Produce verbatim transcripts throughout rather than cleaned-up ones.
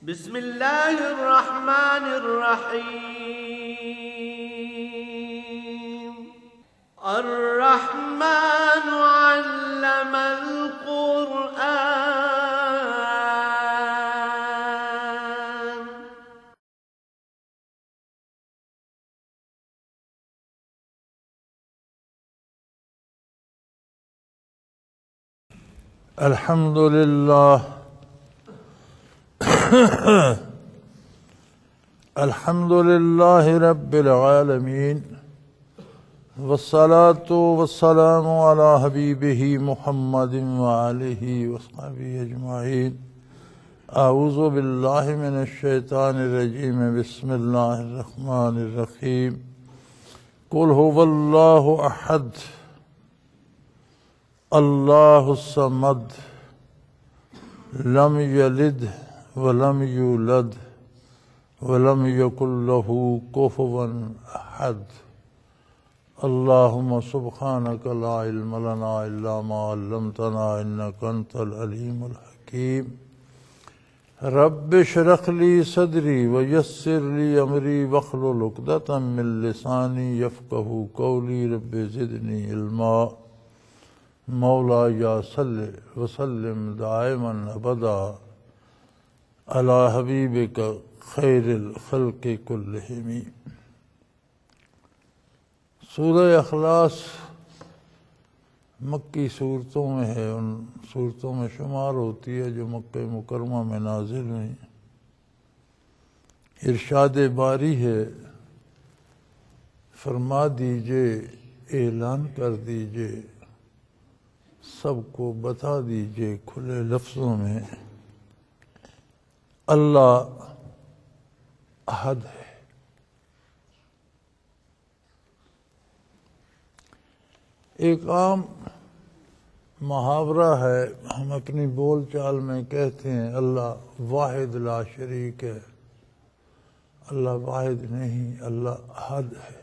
بسم اللہ الرحمن الرحیم الرحمن علم القرآن الحمد للہ الحمد للہ رب العالمین والصلاة والسلام علی حبیبہ محمد وآلہ وصحبہ اجمعین اعوذ باللہ من الشیطان الرجیم بسم اللہ الرحمن الرحیم قل هو اللہ احد اللہ الصمد لم یلد ولم یولد ولم یکن له کفوا احد اللہم سبحانک لا علم لنا الا ما علمتنا انک انت العلیم الحکیم رب اشرح لی صدری ویسر لی امری واحلل عقدۃ من لسانی یفقہوا قولی رب زدنی علما مولا یا صلی وسلم دائما ابدا علی حبیبک خیر الخلق کلہم۔ سورہ اخلاص مکی صورتوں میں ہے، ان صورتوں میں شمار ہوتی ہے جو مکہ مکرمہ میں نازل ہوئی۔ ارشاد باری ہے، فرما دیجئے، اعلان کر دیجئے، سب کو بتا دیجئے کھلے لفظوں میں، اللہ احد ہے۔ ایک عام محاورہ ہے، ہم اپنی بول چال میں کہتے ہیں اللہ واحد لا شریک ہے۔ اللہ واحد نہیں، اللہ احد ہے۔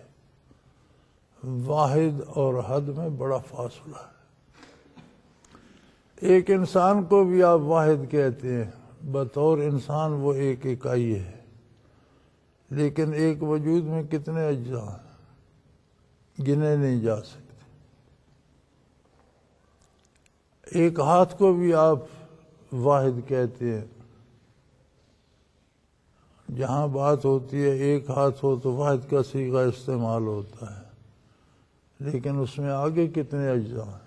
واحد اور احد میں بڑا فاصلہ ہے۔ ایک انسان کو بھی آپ واحد کہتے ہیں، بطور انسان وہ ایک اکائی ہے، لیکن ایک وجود میں کتنے اجزاء ہیں، گنے نہیں جا سکتے۔ ایک ہاتھ کو بھی آپ واحد کہتے ہیں، جہاں بات ہوتی ہے ایک ہاتھ ہو تو واحد کا صیغہ استعمال ہوتا ہے، لیکن اس میں آگے کتنے اجزاء ہیں۔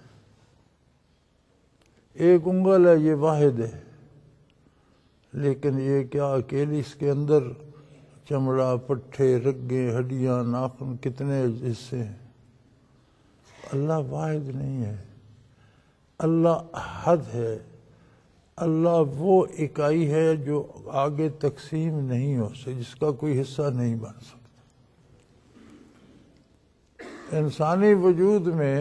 ایک انگل ہے، یہ واحد ہے، لیکن یہ کیا اکیلی اس کے اندر چمڑا، پٹھے، رگیں، ہڈیاں، ناخن، کتنے حصے ہیں۔ اللہ واحد نہیں ہے، اللہ احد ہے۔ اللہ وہ اکائی ہے جو آگے تقسیم نہیں ہو سکتی، جس کا کوئی حصہ نہیں بن سکتا۔ انسانی وجود میں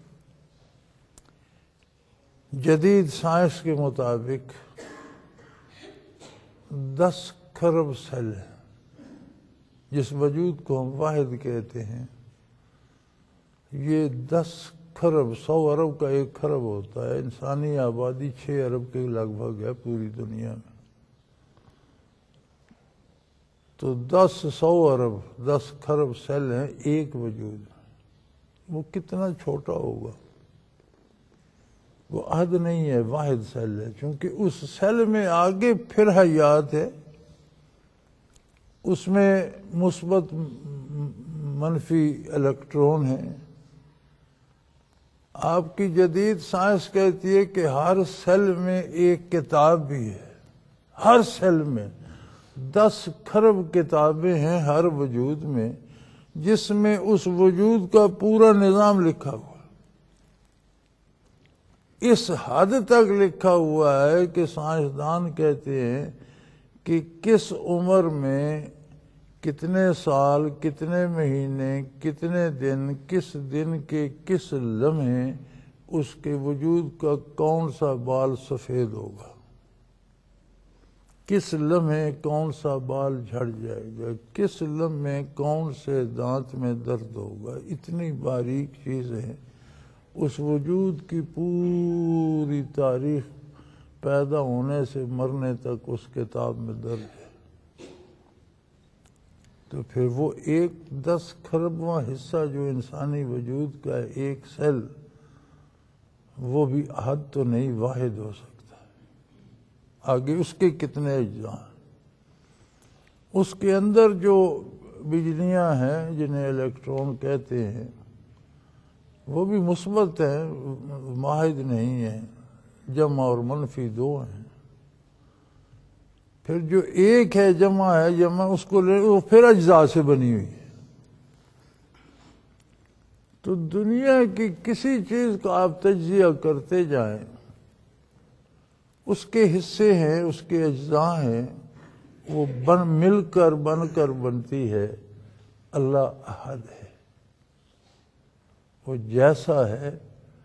جدید سائنس کے مطابق دس خرب سیل ہیں، جس وجود کو ہم واحد کہتے ہیں۔ یہ دس خرب، سو ارب کا ایک خرب ہوتا ہے، انسانی آبادی چھ ارب کے لگ بھگ ہے پوری دنیا میں۔ تو دس سو ارب دس خرب سیل ہیں ایک وجود میں، وہ کتنا چھوٹا ہوگا۔ وہ عہد نہیں ہے، واحد سیل ہے، چونکہ اس سیل میں آگے پھر حیات ہے، اس میں مثبت منفی الیکٹرون ہیں۔ آپ کی جدید سائنس کہتی ہے کہ ہر سیل میں ایک کتاب بھی ہے، ہر سیل میں دس خرب کتابیں ہیں ہر وجود میں، جس میں اس وجود کا پورا نظام لکھا ہوا ہے۔ اس حد تک لکھا ہوا ہے کہ سائنسدان کہتے ہیں کہ کس عمر میں کتنے سال، کتنے مہینے، کتنے دن، کس دن کے کس لمحے اس کے وجود کا کون سا بال سفید ہوگا، کس لمحے کون سا بال جھڑ جائے گا، کس لمحے کون سے دانت میں درد ہوگا۔ اتنی باریک چیزیں، اس وجود کی پوری تاریخ پیدا ہونے سے مرنے تک اس کتاب میں درج ہے، تو پھر وہ ایک دس کھربواں حصہ جو انسانی وجود کا ہے، ایک سیل، وہ بھی احد تو نہیں، واحد ہو سکتا ہے۔ آگے اس کے کتنے اجزاء ہیں، اس کے اندر جو بجلیاں ہیں جنہیں الیکٹرون کہتے ہیں، وہ بھی مثبت ہیں، واحد نہیں ہیں، جمع اور منفی دو ہیں۔ پھر جو ایک ہے جمع ہے، جمع اس کو لے وہ پھر اجزاء سے بنی ہوئی ہے۔ تو دنیا کی کسی چیز کا آپ تجزیہ کرتے جائیں، اس کے حصے ہیں، اس کے اجزاء ہیں، وہ بن مل کر بن کر بنتی ہے اللہ احد ہے، وہ جیسا ہے،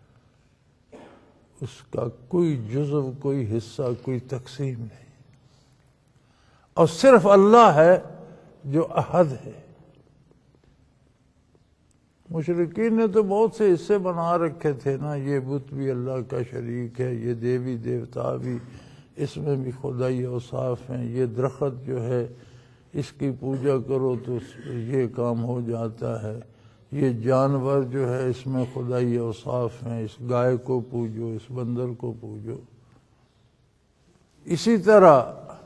اس کا کوئی جزو، کوئی حصہ، کوئی تقسیم نہیں، اور صرف اللہ ہے جو احد ہے۔ مشرکین نے تو بہت سے حصے بنا رکھے تھے نا، یہ بت بھی اللہ کا شریک ہے، یہ دیوی دیوتا بھی، اس میں بھی خدائی اوصاف ہیں، یہ درخت جو ہے اس کی پوجا کرو تو یہ کام ہو جاتا ہے، یہ جانور جو ہے اس میں خدائی اوصاف ہیں، اس گائے کو پوجو، اس بندر کو پوجو۔ اسی طرح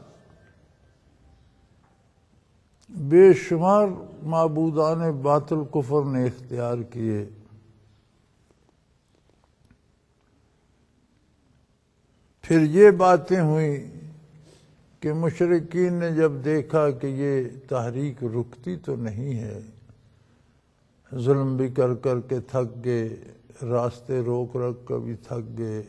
بے شمار معبودان باطل کفر نے اختیار کیے۔ پھر یہ باتیں ہوئیں کہ مشرکین نے جب دیکھا کہ یہ تحریک رکتی تو نہیں ہے، ظلم بھی کر کر کے تھک گئے، راستے روک رکھ کر بھی تھک گئے،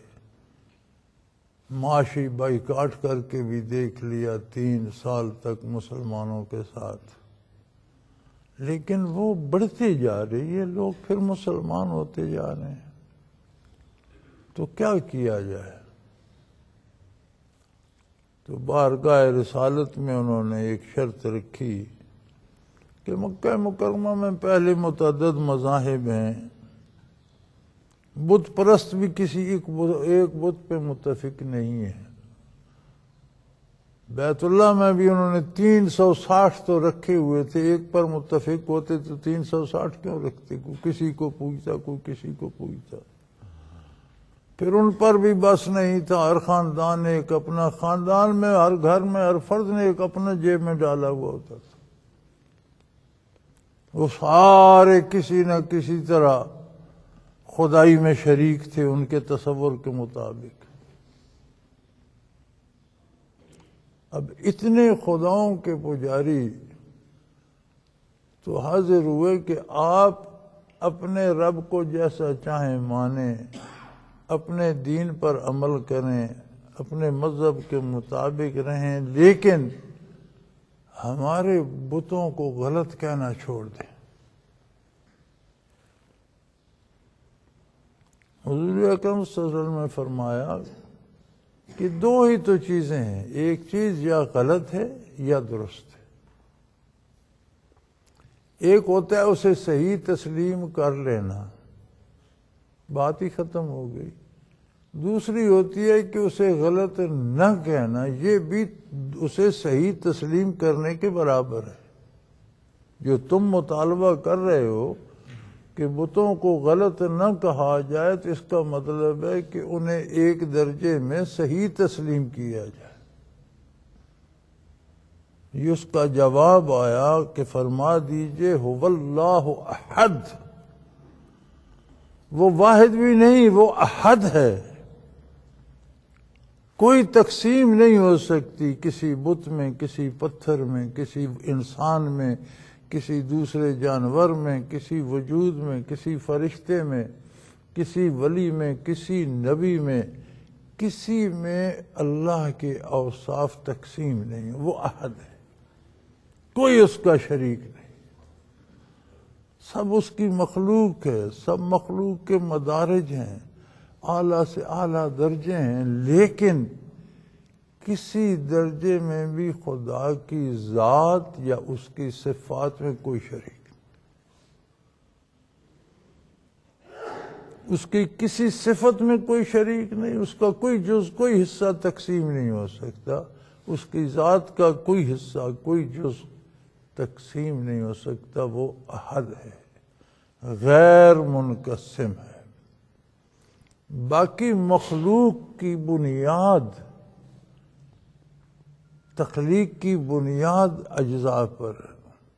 معاشی بائیکاٹ کر کے بھی دیکھ لیا تین سال تک مسلمانوں کے ساتھ، لیکن وہ بڑھتے جا رہے، یہ لوگ پھر مسلمان ہوتے جا رہے ہیں، تو کیا کیا جائے؟ تو بارگاہ رسالت میں انہوں نے ایک شرط رکھی کہ مکہ مکرمہ میں پہلے متعدد مذاہب ہیں، بت پرست بھی کسی ایک بت پہ متفق نہیں ہے، بیت اللہ میں بھی انہوں نے تین سو ساٹھ تو رکھے ہوئے تھے، ایک پر متفق ہوتے تو تین سو ساٹھ کیوں رکھتے؟ کوئی کسی کو پوچھتا، کوئی کسی کو پوچھتا۔ پھر ان پر بھی بس نہیں تھا، ہر خاندان نے ایک اپنا، خاندان میں ہر گھر میں ہر فرد نے ایک اپنا جیب میں ڈالا ہوا ہوتا تھا، وہ سارے کسی نہ کسی طرح خدائی میں شریک تھے ان کے تصور کے مطابق۔ اب اتنے خداؤں کے پجاری تو حاضر ہوئے کہ آپ اپنے رب کو جیسا چاہیں مانیں، اپنے دین پر عمل کریں، اپنے مذہب کے مطابق رہیں، لیکن ہمارے بتوں کو غلط کہنا چھوڑ دیں۔ حضور اکرم صلی اللہ علیہ وسلم نے فرمایا کہ دو ہی تو چیزیں ہیں، ایک چیز یا غلط ہے یا درست ہے، ایک ہوتا ہے اسے صحیح تسلیم کر لینا، بات ہی ختم ہو گئی، دوسری ہوتی ہے کہ اسے غلط نہ کہنا، یہ بھی اسے صحیح تسلیم کرنے کے برابر ہے۔ جو تم مطالبہ کر رہے ہو کہ بتوں کو غلط نہ کہا جائے، تو اس کا مطلب ہے کہ انہیں ایک درجے میں صحیح تسلیم کیا جائے۔ یہ اس کا جواب آیا کہ فرما دیجئے هو اللہ احد، وہ واحد بھی نہیں، وہ احد ہے، کوئی تقسیم نہیں ہو سکتی کسی بت میں، کسی پتھر میں، کسی انسان میں، کسی دوسرے جانور میں، کسی وجود میں، کسی فرشتے میں، کسی ولی میں، کسی نبی میں، کسی میں اللہ کے اوصاف تقسیم نہیں، وہ احد ہے، کوئی اس کا شریک نہیں، سب اس کی مخلوق ہے، سب مخلوق کے مدارج ہیں، اعلیٰ سے اعلیٰ درجے ہیں، لیکن کسی درجے میں بھی خدا کی ذات یا اس کی صفات میں کوئی شریک نہیں۔ اس کی کسی صفت میں کوئی شریک نہیں، اس کا کوئی جز کوئی حصہ تقسیم نہیں ہو سکتا، اس کی ذات کا کوئی حصہ کوئی جز تقسیم نہیں ہو سکتا، وہ احد ہے، غیر منقسم ہے۔ باقی مخلوق کی بنیاد، تخلیق کی بنیاد اجزاء پر ہے۔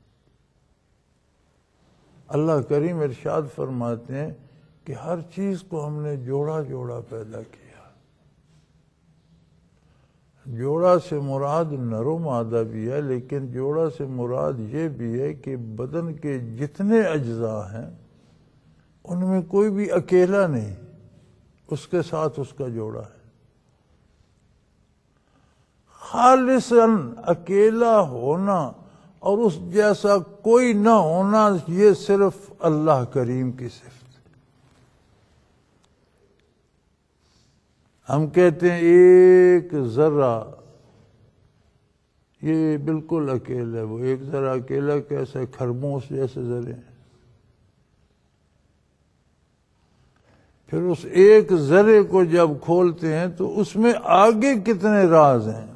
اللہ کریم ارشاد فرماتے ہیں کہ ہر چیز کو ہم نے جوڑا جوڑا پیدا کیا۔ جوڑا سے مراد نر و مادہ بھی ہے، لیکن جوڑا سے مراد یہ بھی ہے کہ بدن کے جتنے اجزاء ہیں ان میں کوئی بھی اکیلا نہیں، اس کے ساتھ اس کا جوڑا ہے۔ خالصاً اکیلا ہونا اور اس جیسا کوئی نہ ہونا، یہ صرف اللہ کریم کی صفت۔ ہم کہتے ہیں ایک ذرہ یہ بالکل اکیلا ہے، وہ ایک ذرہ اکیلا کیسے؟ خرگوش جیسے ذرے ہیں۔ پھر اس ایک ذرے کو جب کھولتے ہیں تو اس میں آگے کتنے راز ہیں۔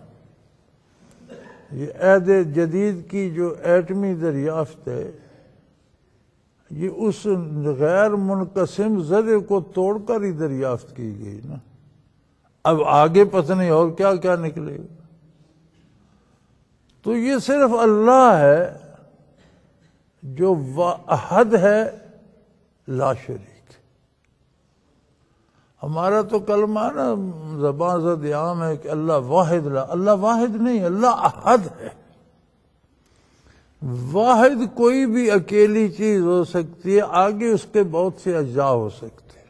یہ عہد جدید کی جو ایٹمی دریافت ہے، یہ اس غیر منقسم ذرے کو توڑ کر ہی دریافت کی گئی نا۔ اب آگے پتہ نہیں اور کیا کیا نکلے گا۔ تو یہ صرف اللہ ہے جو واحد ہے، لا شریک۔ ہمارا تو کلمہ نا زبان زد عام ہے کہ اللہ واحد، لا، اللہ واحد نہیں، اللہ احد ہے۔ واحد کوئی بھی اکیلی چیز ہو سکتی ہے، آگے اس کے بہت سے اجزاء ہو سکتے ہیں،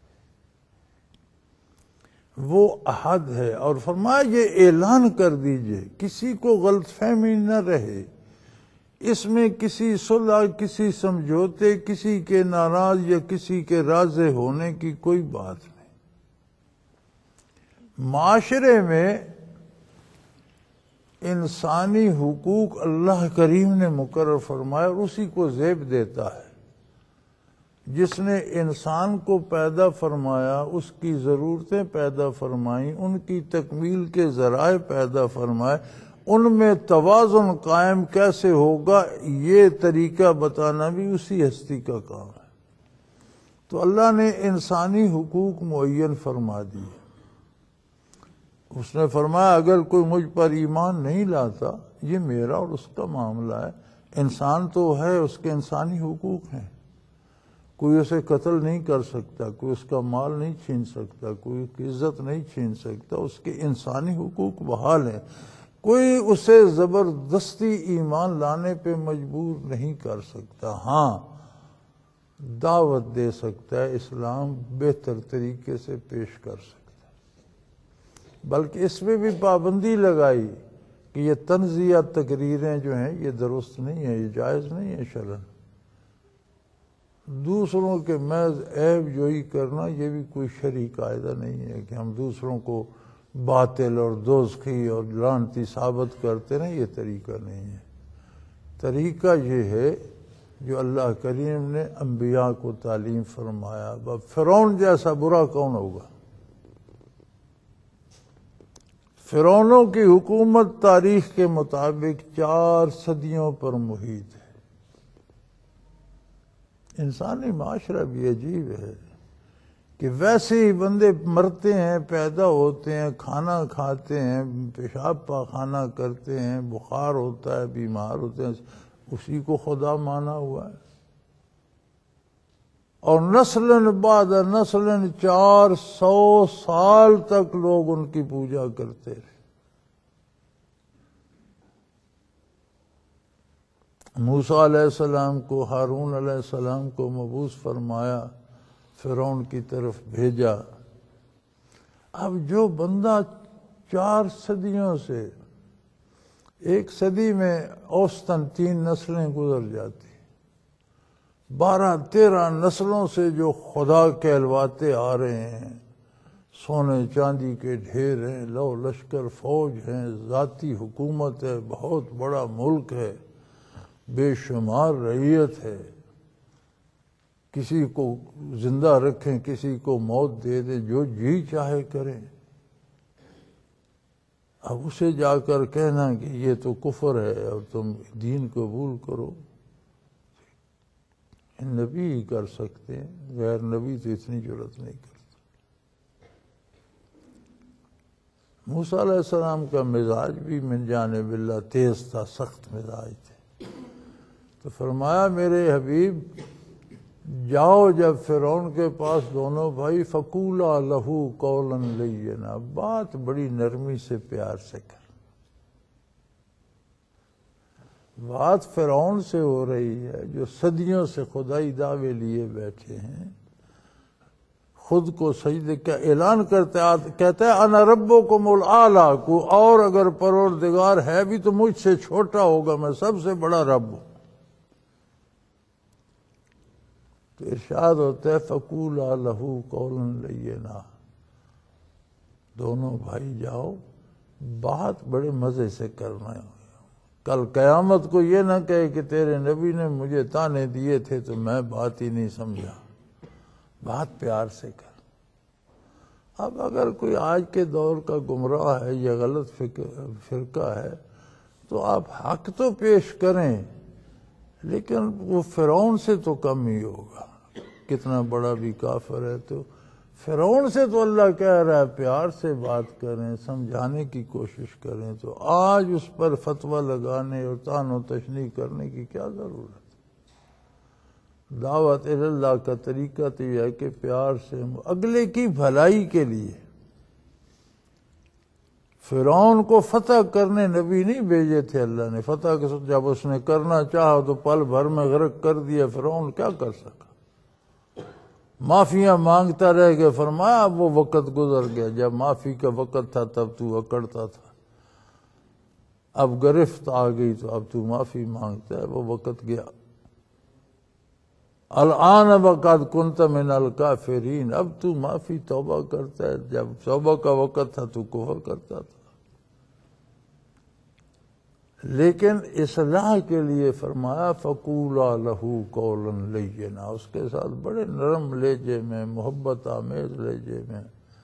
وہ احد ہے۔ اور فرمایا یہ اعلان کر دیجئے، کسی کو غلط فہمی نہ رہے، اس میں کسی صلح، کسی سمجھوتے، کسی کے ناراض یا کسی کے راضی ہونے کی کوئی بات نہیں۔ معاشرے میں انسانی حقوق اللہ کریم نے مقرر فرمایا اور اسی کو زیب دیتا ہے۔ جس نے انسان کو پیدا فرمایا، اس کی ضرورتیں پیدا فرمائیں، ان کی تکمیل کے ذرائع پیدا فرمائے، ان میں توازن قائم کیسے ہوگا، یہ طریقہ بتانا بھی اسی ہستی کا کام ہے۔ تو اللہ نے انسانی حقوق معین فرما دیے۔ اس نے فرمایا اگر کوئی مجھ پر ایمان نہیں لاتا، یہ میرا اور اس کا معاملہ ہے۔ انسان تو ہے، اس کے انسانی حقوق ہیں، کوئی اسے قتل نہیں کر سکتا، کوئی اس کا مال نہیں چھین سکتا، کوئی اس کی عزت نہیں چھین سکتا، اس کے انسانی حقوق بحال ہیں۔ کوئی اسے زبردستی ایمان لانے پہ مجبور نہیں کر سکتا، ہاں دعوت دے سکتا ہے، اسلام بہتر طریقے سے پیش کر سکتا ہے۔ بلکہ اس میں بھی پابندی لگائی کہ یہ تنزیہ تقریریں جو ہیں یہ درست نہیں ہیں، یہ جائز نہیں ہے شرعاً۔ دوسروں کے محض عیب جوئی کرنا یہ بھی کوئی شرعی قاعدہ نہیں ہے کہ ہم دوسروں کو باطل اور دوزخی اور لعنتی ثابت کرتے ہیں، یہ طریقہ نہیں ہے۔ طریقہ یہ ہے جو اللہ کریم نے انبیاء کو تعلیم فرمایا۔ اب فرعون جیسا برا کون ہوگا؟ فرعونوں کی حکومت تاریخ کے مطابق چار صدیوں پر محیط ہے۔ انسانی معاشرہ بھی عجیب ہے کہ ویسے ہی بندے مرتے ہیں، پیدا ہوتے ہیں، کھانا کھاتے ہیں، پیشاب پاخانہ کرتے ہیں، بخار ہوتا ہے، بیمار ہوتے ہیں، اسی کو خدا مانا ہوا ہے۔ اور نسلاً بعد نسلاً چار سو سال تک لوگ ان کی پوجا کرتے رہے۔ موسیٰ علیہ السلام کو، ہارون علیہ السلام کو مبعوث فرمایا، فرعون کی طرف بھیجا۔ اب جو بندہ چار صدیوں سے، ایک صدی میں اوسطاً تین نسلیں گزر جاتی، بارہ تیرہ نسلوں سے جو خدا کہلواتے آ رہے ہیں، سونے چاندی کے ڈھیر ہیں، لو لشکر فوج ہیں، ذاتی حکومت ہے، بہت بڑا ملک ہے، بے شمار رعیت ہے، کسی کو زندہ رکھیں، کسی کو موت دے دیں، جو جی چاہے کریں۔ اب اسے جا کر کہنا کہ یہ تو کفر ہے اور تم دین قبول کرو، نبی ہی کر سکتے ہیں، غیر نبی تو اتنی جرات نہیں کرتا۔ موسیٰ علیہ السلام کا مزاج بھی من جانب اللہ تیز تھا، سخت مزاج تھے، تو فرمایا میرے حبیب جاؤ جب فرعون کے پاس دونوں بھائی، فقولا لہو قولا لینا، بات بڑی نرمی سے پیار سے کر۔ بات فرعون سے ہو رہی ہے جو صدیوں سے خدائی دعوے لیے بیٹھے ہیں، خود کو سجدے کا اعلان کرتے کہتا ہے انا ربکم الاعلی، کو اور اگر پروردگار ہے بھی تو مجھ سے چھوٹا ہوگا، میں سب سے بڑا رب ہوں۔ تو ارشاد ہوتا ہے فقولا لہو قولا لینا، دونوں بھائی جاؤ، بات بڑے مزے سے کرنا ہے، کل قیامت کو یہ نہ کہے کہ تیرے نبی نے مجھے تانے دیے تھے تو میں بات ہی نہیں سمجھا، بات پیار سے کر۔ اب اگر کوئی آج کے دور کا گمراہ ہے یا غلط فرقہ ہے تو آپ حق تو پیش کریں، لیکن وہ فرعون سے تو کم ہی ہوگا، کتنا بڑا بھی کافر ہے تو فرعون سے تو اللہ کہہ رہا ہے پیار سے بات کریں، سمجھانے کی کوشش کریں، تو آج اس پر فتویٰ لگانے اور طعن و تشنیع کرنے کی کیا ضرورت ہے؟ دعوت اللہ کا طریقہ تو یہ ہے کہ پیار سے اگلے کی بھلائی کے لیے۔ فرعون کو فتح کرنے نبی نہیں بھیجے تھے اللہ نے، فتح کے جب اس نے کرنا چاہا تو پل بھر میں غرق کر دیا، فرعون کیا کر سکا؟ معافیاں مانگتا رہ گیا، فرمایا اب وہ وقت گزر گیا، جب معافی کا وقت تھا تب تو اکڑتا تھا، اب گرفت آ گئی تو اب تو معافی مانگتا ہے، وہ وقت گیا۔ الآن وقد کنت من الکافرین، اب تو معافی توبہ کرتا ہے، جب توبہ کا وقت تھا تو کفر کرتا تھا۔ لیکن اصلاح کے لیے فرمایا فقولا لہو قولا لینا، اس کے ساتھ بڑے نرم لہجے میں، محبت آمیز لہجے میں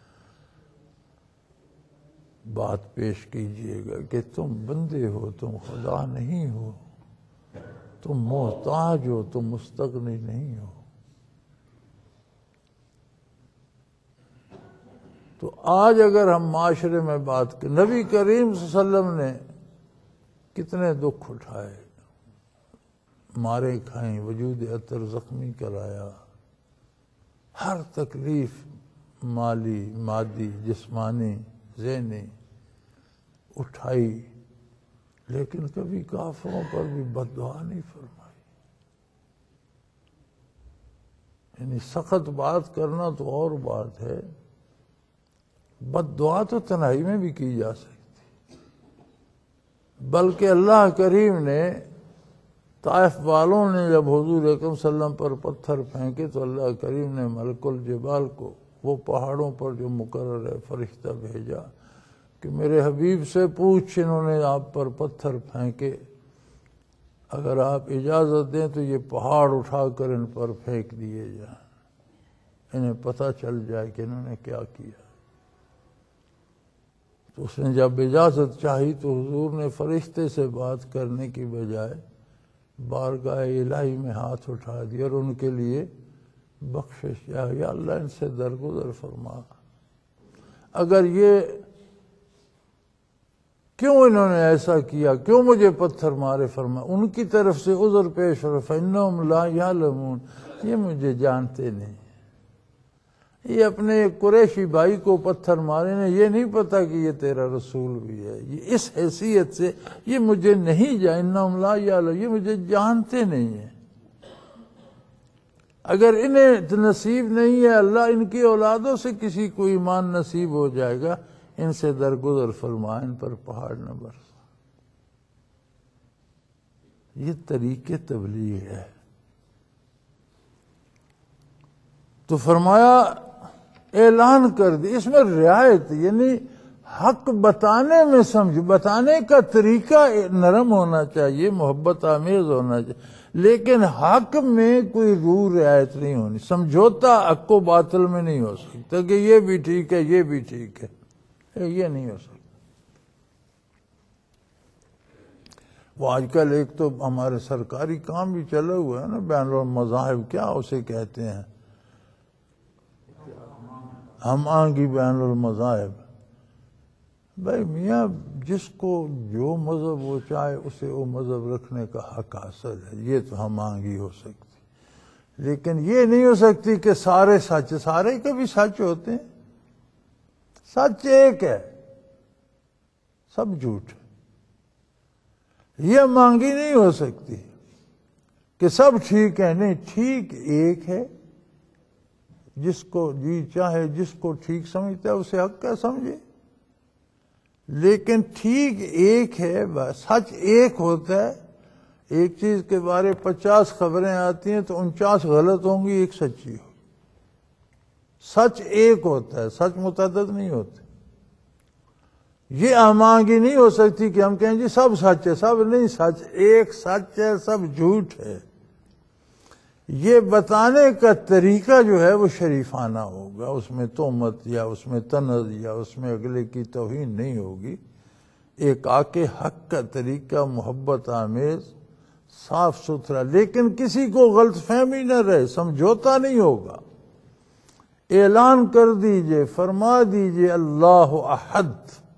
بات پیش کیجئے گا کہ تم بندے ہو، تم خدا نہیں ہو، تم محتاج ہو، تم مستغنی نہیں ہو۔ تو آج اگر ہم معاشرے میں بات کریں، نبی کریم صلی اللہ علیہ وسلم نے کتنے دکھ اٹھائے، مارے کھائیں، وجود عطر زخمی کرایا، ہر تکلیف مالی، مادی، جسمانی، ذہنی اٹھائی، لیکن کبھی کافروں پر بھی بد دعا نہیں فرمائی۔ یعنی سخت بات کرنا تو اور بات ہے، بد دعا تو تنہائی میں بھی کی جا سکتی، بلکہ اللہ کریم نے طائف والوں نے جب حضور اکرم صلی اللہ علیہ وسلم پر پتھر پھینکے تو اللہ کریم نے ملک الجبال کو، وہ پہاڑوں پر جو مقرر ہے، فرشتہ بھیجا کہ میرے حبیب سے پوچھ، انہوں نے آپ پر پتھر پھینکے، اگر آپ اجازت دیں تو یہ پہاڑ اٹھا کر ان پر پھینک دیے جائیں، انہیں پتہ چل جائے کہ انہوں نے کیا کیا۔ تو اس نے جب اجازت چاہی تو حضور نے فرشتے سے بات کرنے کی بجائے بارگاہ الہی میں ہاتھ اٹھا دیا اور ان کے لیے بخشش یا یا اللہ ان سے درگزر فرما، اگر یہ کیوں انہوں نے ایسا کیا، کیوں مجھے پتھر مارے، فرما ان کی طرف سے عذر پیش ہو، فإنہم لا یعلمون، یہ مجھے جانتے نہیں، یہ اپنے قریشی بھائی کو پتھر مارے نے، یہ نہیں پتا کہ یہ تیرا رسول بھی ہے، یہ اس حیثیت سے یہ مجھے نہیں جاننا، لا یعلم، یہ مجھے جانتے نہیں ہیں۔ اگر انہیں نصیب نہیں ہے، اللہ ان کی اولادوں سے کسی کو ایمان نصیب ہو جائے گا، ان سے درگزر فرما، ان پر پہاڑ نہ برسا۔ یہ طریقے تبلیغ ہے۔ تو فرمایا اعلان کر دی، اس میں رعایت، یعنی حق بتانے میں سمجھ، بتانے کا طریقہ نرم ہونا چاہیے، محبت آمیز ہونا چاہیے، لیکن حق میں کوئی رو رعایت نہیں ہونی، سمجھوتا حق و باطل میں نہیں ہو سکتا کہ یہ بھی ٹھیک ہے یہ بھی ٹھیک ہے، یہ نہیں ہو سکتا۔ وہ آج کل ایک تو ہمارے سرکاری کام بھی چلا ہوا ہے نا، بین المذاہب، کیا اسے کہتے ہیں، ہم آہنگی بین المذاہب۔ بھائی میاں جس کو جو مذہب وہ چاہے اسے وہ مذہب رکھنے کا حق حاصل ہے، یہ تو ہم آہنگی ہو سکتی، لیکن یہ نہیں ہو سکتی کہ سارے سچ، سارے کبھی سچ ہوتے ہیں، سچ ایک ہے، سب جھوٹ ہے۔ یہ مانگی نہیں ہو سکتی کہ سب ٹھیک ہے، نہیں، ٹھیک ایک ہے، جس کو جی چاہے، جس کو ٹھیک سمجھتا ہے اسے حق کا سمجھے، لیکن ٹھیک ایک ہے، سچ ایک ہوتا ہے۔ ایک چیز کے بارے پچاس خبریں آتی ہیں تو انچاس غلط ہوں گی، ایک سچی ہوگی۔ سچ ایک ہوتا ہے، سچ متعدد نہیں ہوتے۔ یہ آمانگی نہیں ہو سکتی کہ ہم کہیں جی سب سچ ہے، سب نہیں سچ، ایک سچ ہے، سب جھوٹ ہے۔ یہ بتانے کا طریقہ جو ہے وہ شریفانہ ہوگا، اس میں تہمت یا اس میں طنز یا اس میں اگلے کی توہین نہیں ہوگی۔ ایک آکے حق کا طریقہ محبت آمیز، صاف ستھرا، لیکن کسی کو غلط فہمی نہ رہے، سمجھوتا نہیں ہوگا۔ اعلان کر دیجئے، فرما دیجئے اللہ احد،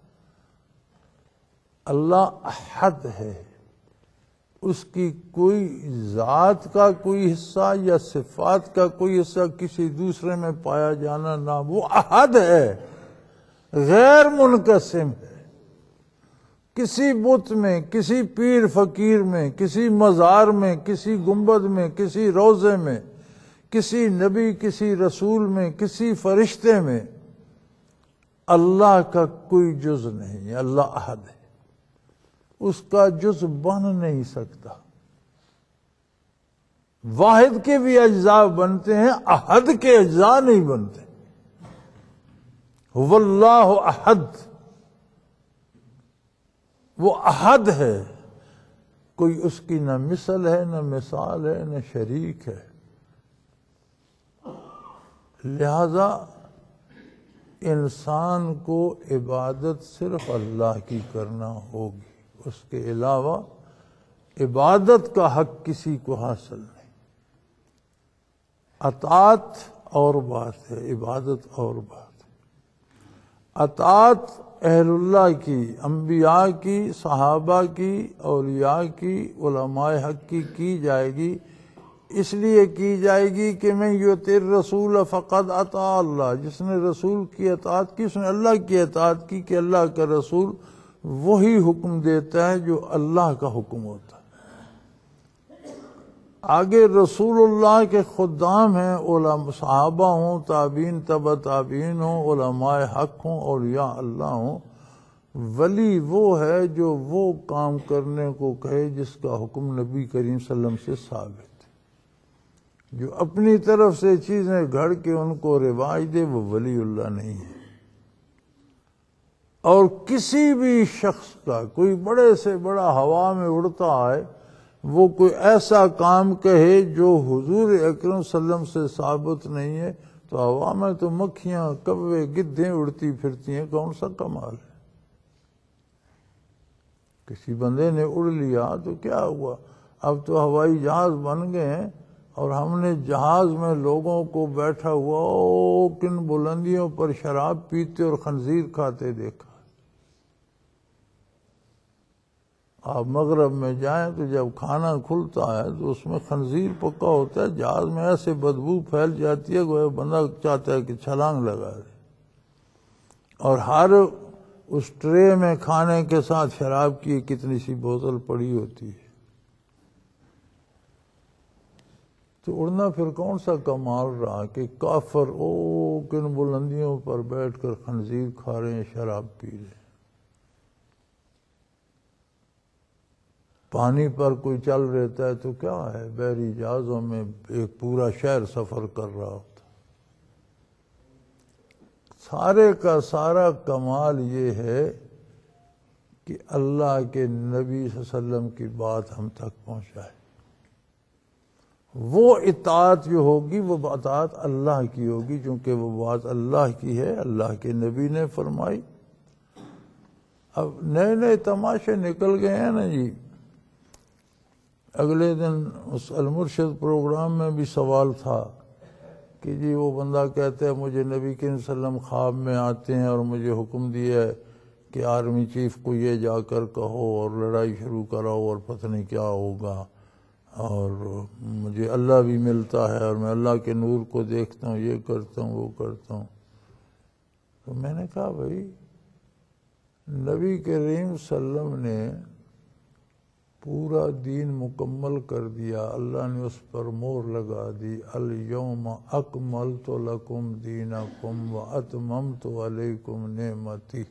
اللہ احد ہے، اس کی کوئی ذات کا کوئی حصہ یا صفات کا کوئی حصہ کسی دوسرے میں پایا جانا نہ، وہ احد ہے، غیر منقسم ہے۔ کسی بت میں، کسی پیر فقیر میں، کسی مزار میں، کسی گنبد میں، کسی روضے میں، کسی نبی، کسی رسول میں، کسی فرشتے میں اللہ کا کوئی جز نہیں ہے، اللہ احد ہے، اس کا جز بن نہیں سکتا۔ واحد کے بھی اجزاء بنتے ہیں، احد کے اجزاء نہیں بنتے۔ هو اللہ احد، وہ احد ہے، کوئی اس کی نہ مثل ہے، نہ مثال ہے، نہ شریک ہے۔ لہذا انسان کو عبادت صرف اللہ کی کرنا ہوگی، اس کے علاوہ عبادت کا حق کسی کو حاصل نہیں۔ اطاعت اور بات ہے، عبادت اور بات ہے۔ اطاعت اہل اللہ کی، انبیاء کی، صحابہ کی، اولیاء کی، علماء حق کی کی جائے گی، اس لیے کی جائے گی کہ میں یطیع الرسول فقد اطاع اللہ، جس نے رسول کی اطاعت کی اس نے اللہ کی اطاعت کی، کہ اللہ کا رسول وہی حکم دیتا ہے جو اللہ کا حکم ہوتا ہے۔ آگے رسول اللہ کے خدام ہیں، علماء صحابہ ہوں، تابعین تبع تابعین ہوں، علماء حق ہوں، اولیاء اللہ ہوں۔ ولی وہ ہے جو وہ کام کرنے کو کہے جس کا حکم نبی کریم صلی اللہ علیہ وسلم سے ثابت ہے۔ جو اپنی طرف سے چیزیں گھڑ کے ان کو رواج دے وہ ولی اللہ نہیں ہے۔ اور کسی بھی شخص کا کوئی بڑے سے بڑا ہوا میں اڑتا ہے، وہ کوئی ایسا کام کہے جو حضور اکرم صلی اللہ علیہ وسلم سے ثابت نہیں ہے، تو ہوا میں تو مکھیاں، کوے، گدھیں اڑتی پھرتی ہیں، کون سا کمال ہے؟ کسی بندے نے اڑ لیا تو کیا ہوا؟ اب تو ہوائی جہاز بن گئے ہیں، اور ہم نے جہاز میں لوگوں کو بیٹھا ہوا او کن بلندیوں پر شراب پیتے اور خنزیر کھاتے دیکھا۔ آپ مغرب میں جائیں تو جب کھانا کھلتا ہے تو اس میں خنزیر پکا ہوتا ہے، جہاز میں ایسے بدبو پھیل جاتی ہے گویا بندہ چاہتا ہے کہ چھلانگ لگا دے، اور ہر اس ٹرے میں کھانے کے ساتھ شراب کی کتنی سی بوتل پڑی ہوتی ہے۔ تو اڑنا پھر کون سا کمال رہا کہ کافر او کن بلندیوں پر بیٹھ کر خنزیر کھا رہے ہیں، شراب پی رہے ہیں۔ پانی پر کوئی چل رہتا ہے تو کیا ہے، بحری جہازوں میں ایک پورا شہر سفر کر رہا ہوتا، سارے کا سارا کمال یہ ہے کہ اللہ کے نبی صلی اللہ علیہ وسلم کی بات ہم تک پہنچائے. وہ اطاعت جو ہوگی وہ اطاعت اللہ کی ہوگی، چونکہ وہ بات اللہ کی ہے، اللہ کے نبی نے فرمائی. اب نئے نئے تماشے نکل گئے ہیں نا جی. اگلے دن اس المرشد پروگرام میں بھی سوال تھا کہ جی وہ بندہ کہتے ہیں مجھے نبی کریم صلی اللہ علیہ وسلم خواب میں آتے ہیں اور مجھے حکم دیا ہے کہ آرمی چیف کو یہ جا کر کہو اور لڑائی شروع کراؤ اور پتہ نہیں کیا ہوگا، اور مجھے اللہ بھی ملتا ہے اور میں اللہ کے نور کو دیکھتا ہوں، یہ کرتا ہوں وہ کرتا ہوں. تو میں نے کہا بھائی نبی کریم صلی اللہ علیہ وسلم نے پورا دین مکمل کر دیا، اللہ نے اس پر مہر لگا دی، الیوم اکملت لکم دینکم واتممت علیکم نعمتی.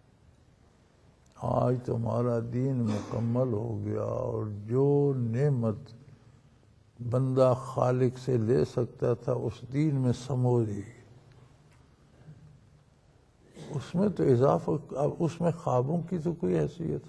آج تمہارا دین مکمل ہو گیا، اور جو نعمت بندہ خالق سے لے سکتا تھا اس دین میں سمو دی. اس میں تو اضافہ، اس میں خوابوں کی تو کوئی حیثیت.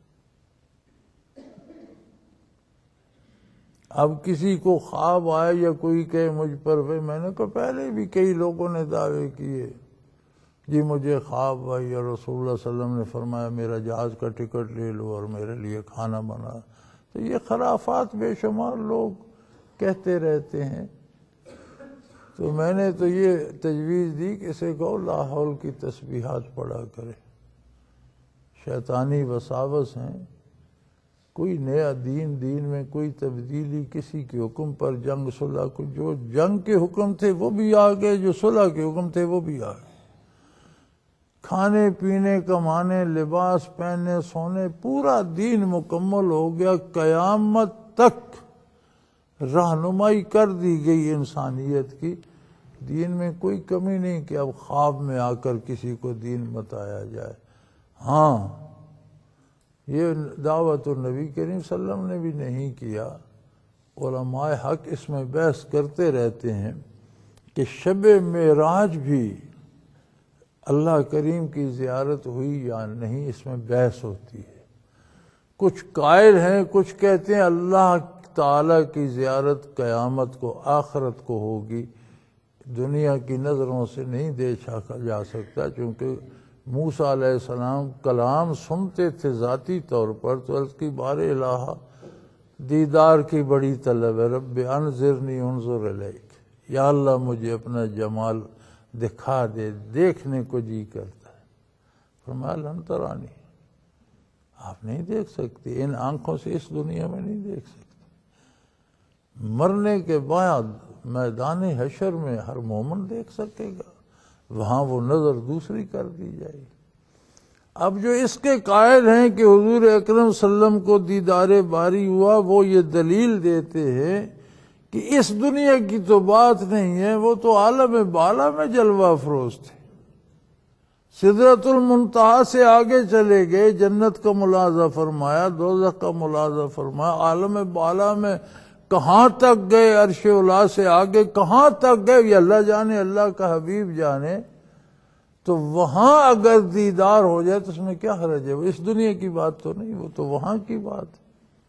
اب کسی کو خواب آئے یا کوئی کہے مجھ پر، بھائی میں نے کہا پہلے بھی کئی لوگوں نے دعوے کیے جی مجھے خواب آئی اور رسول اللہ صلی اللہ علیہ وسلم نے فرمایا میرا جہاز کا ٹکٹ لے لو اور میرے لیے کھانا بنا. تو یہ خرافات بے شمار لوگ کہتے رہتے ہیں. تو میں نے تو یہ تجویز دی کہ اسے کہو لا حول کی تسبیحات پڑھا کرے. شیطانی وساوس ہیں. کوئی نیا دین دین میں کوئی تبدیلی کسی کے حکم پر جنگ صلح کو، جو جنگ کے حکم تھے وہ بھی آ گئے، جو صلح کے حکم تھے وہ بھی آ گئے. کھانے پینے کمانے لباس پہننے سونے پورا دین مکمل ہو گیا. قیامت تک رہنمائی کر دی گئی انسانیت کی. دین میں کوئی کمی نہیں کہ اب خواب میں آ کر کسی کو دین بتایا جائے. ہاں یہ دعوت النبی کریم صلی اللہ علیہ وسلم نے بھی نہیں کیا. علماء حق اس میں بحث کرتے رہتے ہیں کہ شب معراج بھی اللہ کریم کی زیارت ہوئی یا نہیں، اس میں بحث ہوتی ہے. کچھ قائل ہیں، کچھ کہتے ہیں اللہ تعالیٰ کی زیارت قیامت کو آخرت کو ہوگی، دنیا کی نظروں سے نہیں دیکھا جا سکتا. چونکہ موسیٰ علیہ السلام کلام سنتے تھے ذاتی طور پر، تو عرض کی بار الہ دیدار کی بڑی طلب ہے. رب انظرنی انظر الیک، یا اللہ مجھے اپنا جمال دکھا دے، دیکھنے کو جی کرتا ہے. فرمایا لن ترانی، آپ نہیں دیکھ سکتے، ان آنکھوں سے اس دنیا میں نہیں دیکھ سکتے. مرنے کے بعد میدان حشر میں ہر مومن دیکھ سکے گا، وہاں وہ نظر دوسری کر دی جائے گی. اب جو اس کے قائل ہیں کہ حضور اکرم صلی اللہ علیہ وسلم کو دیدار باری ہوا، وہ یہ دلیل دیتے ہیں کہ اس دنیا کی تو بات نہیں ہے، وہ تو عالم بالا میں جلوہ افروز تھے. سدرۃ المنتہا سے آگے چلے گئے، جنت کا ملاحظہ فرمایا، دوزخ کا ملاحظہ فرمایا. عالم بالا میں کہاں تک گئے، عرش اولا سے آگے کہاں تک گئے یہ اللہ جانے، اللہ کا حبیب جانے. تو وہاں اگر دیدار ہو جائے تو اس میں کیا حرج ہے؟ وہ اس دنیا کی بات تو نہیں، وہ تو وہاں کی بات ہے.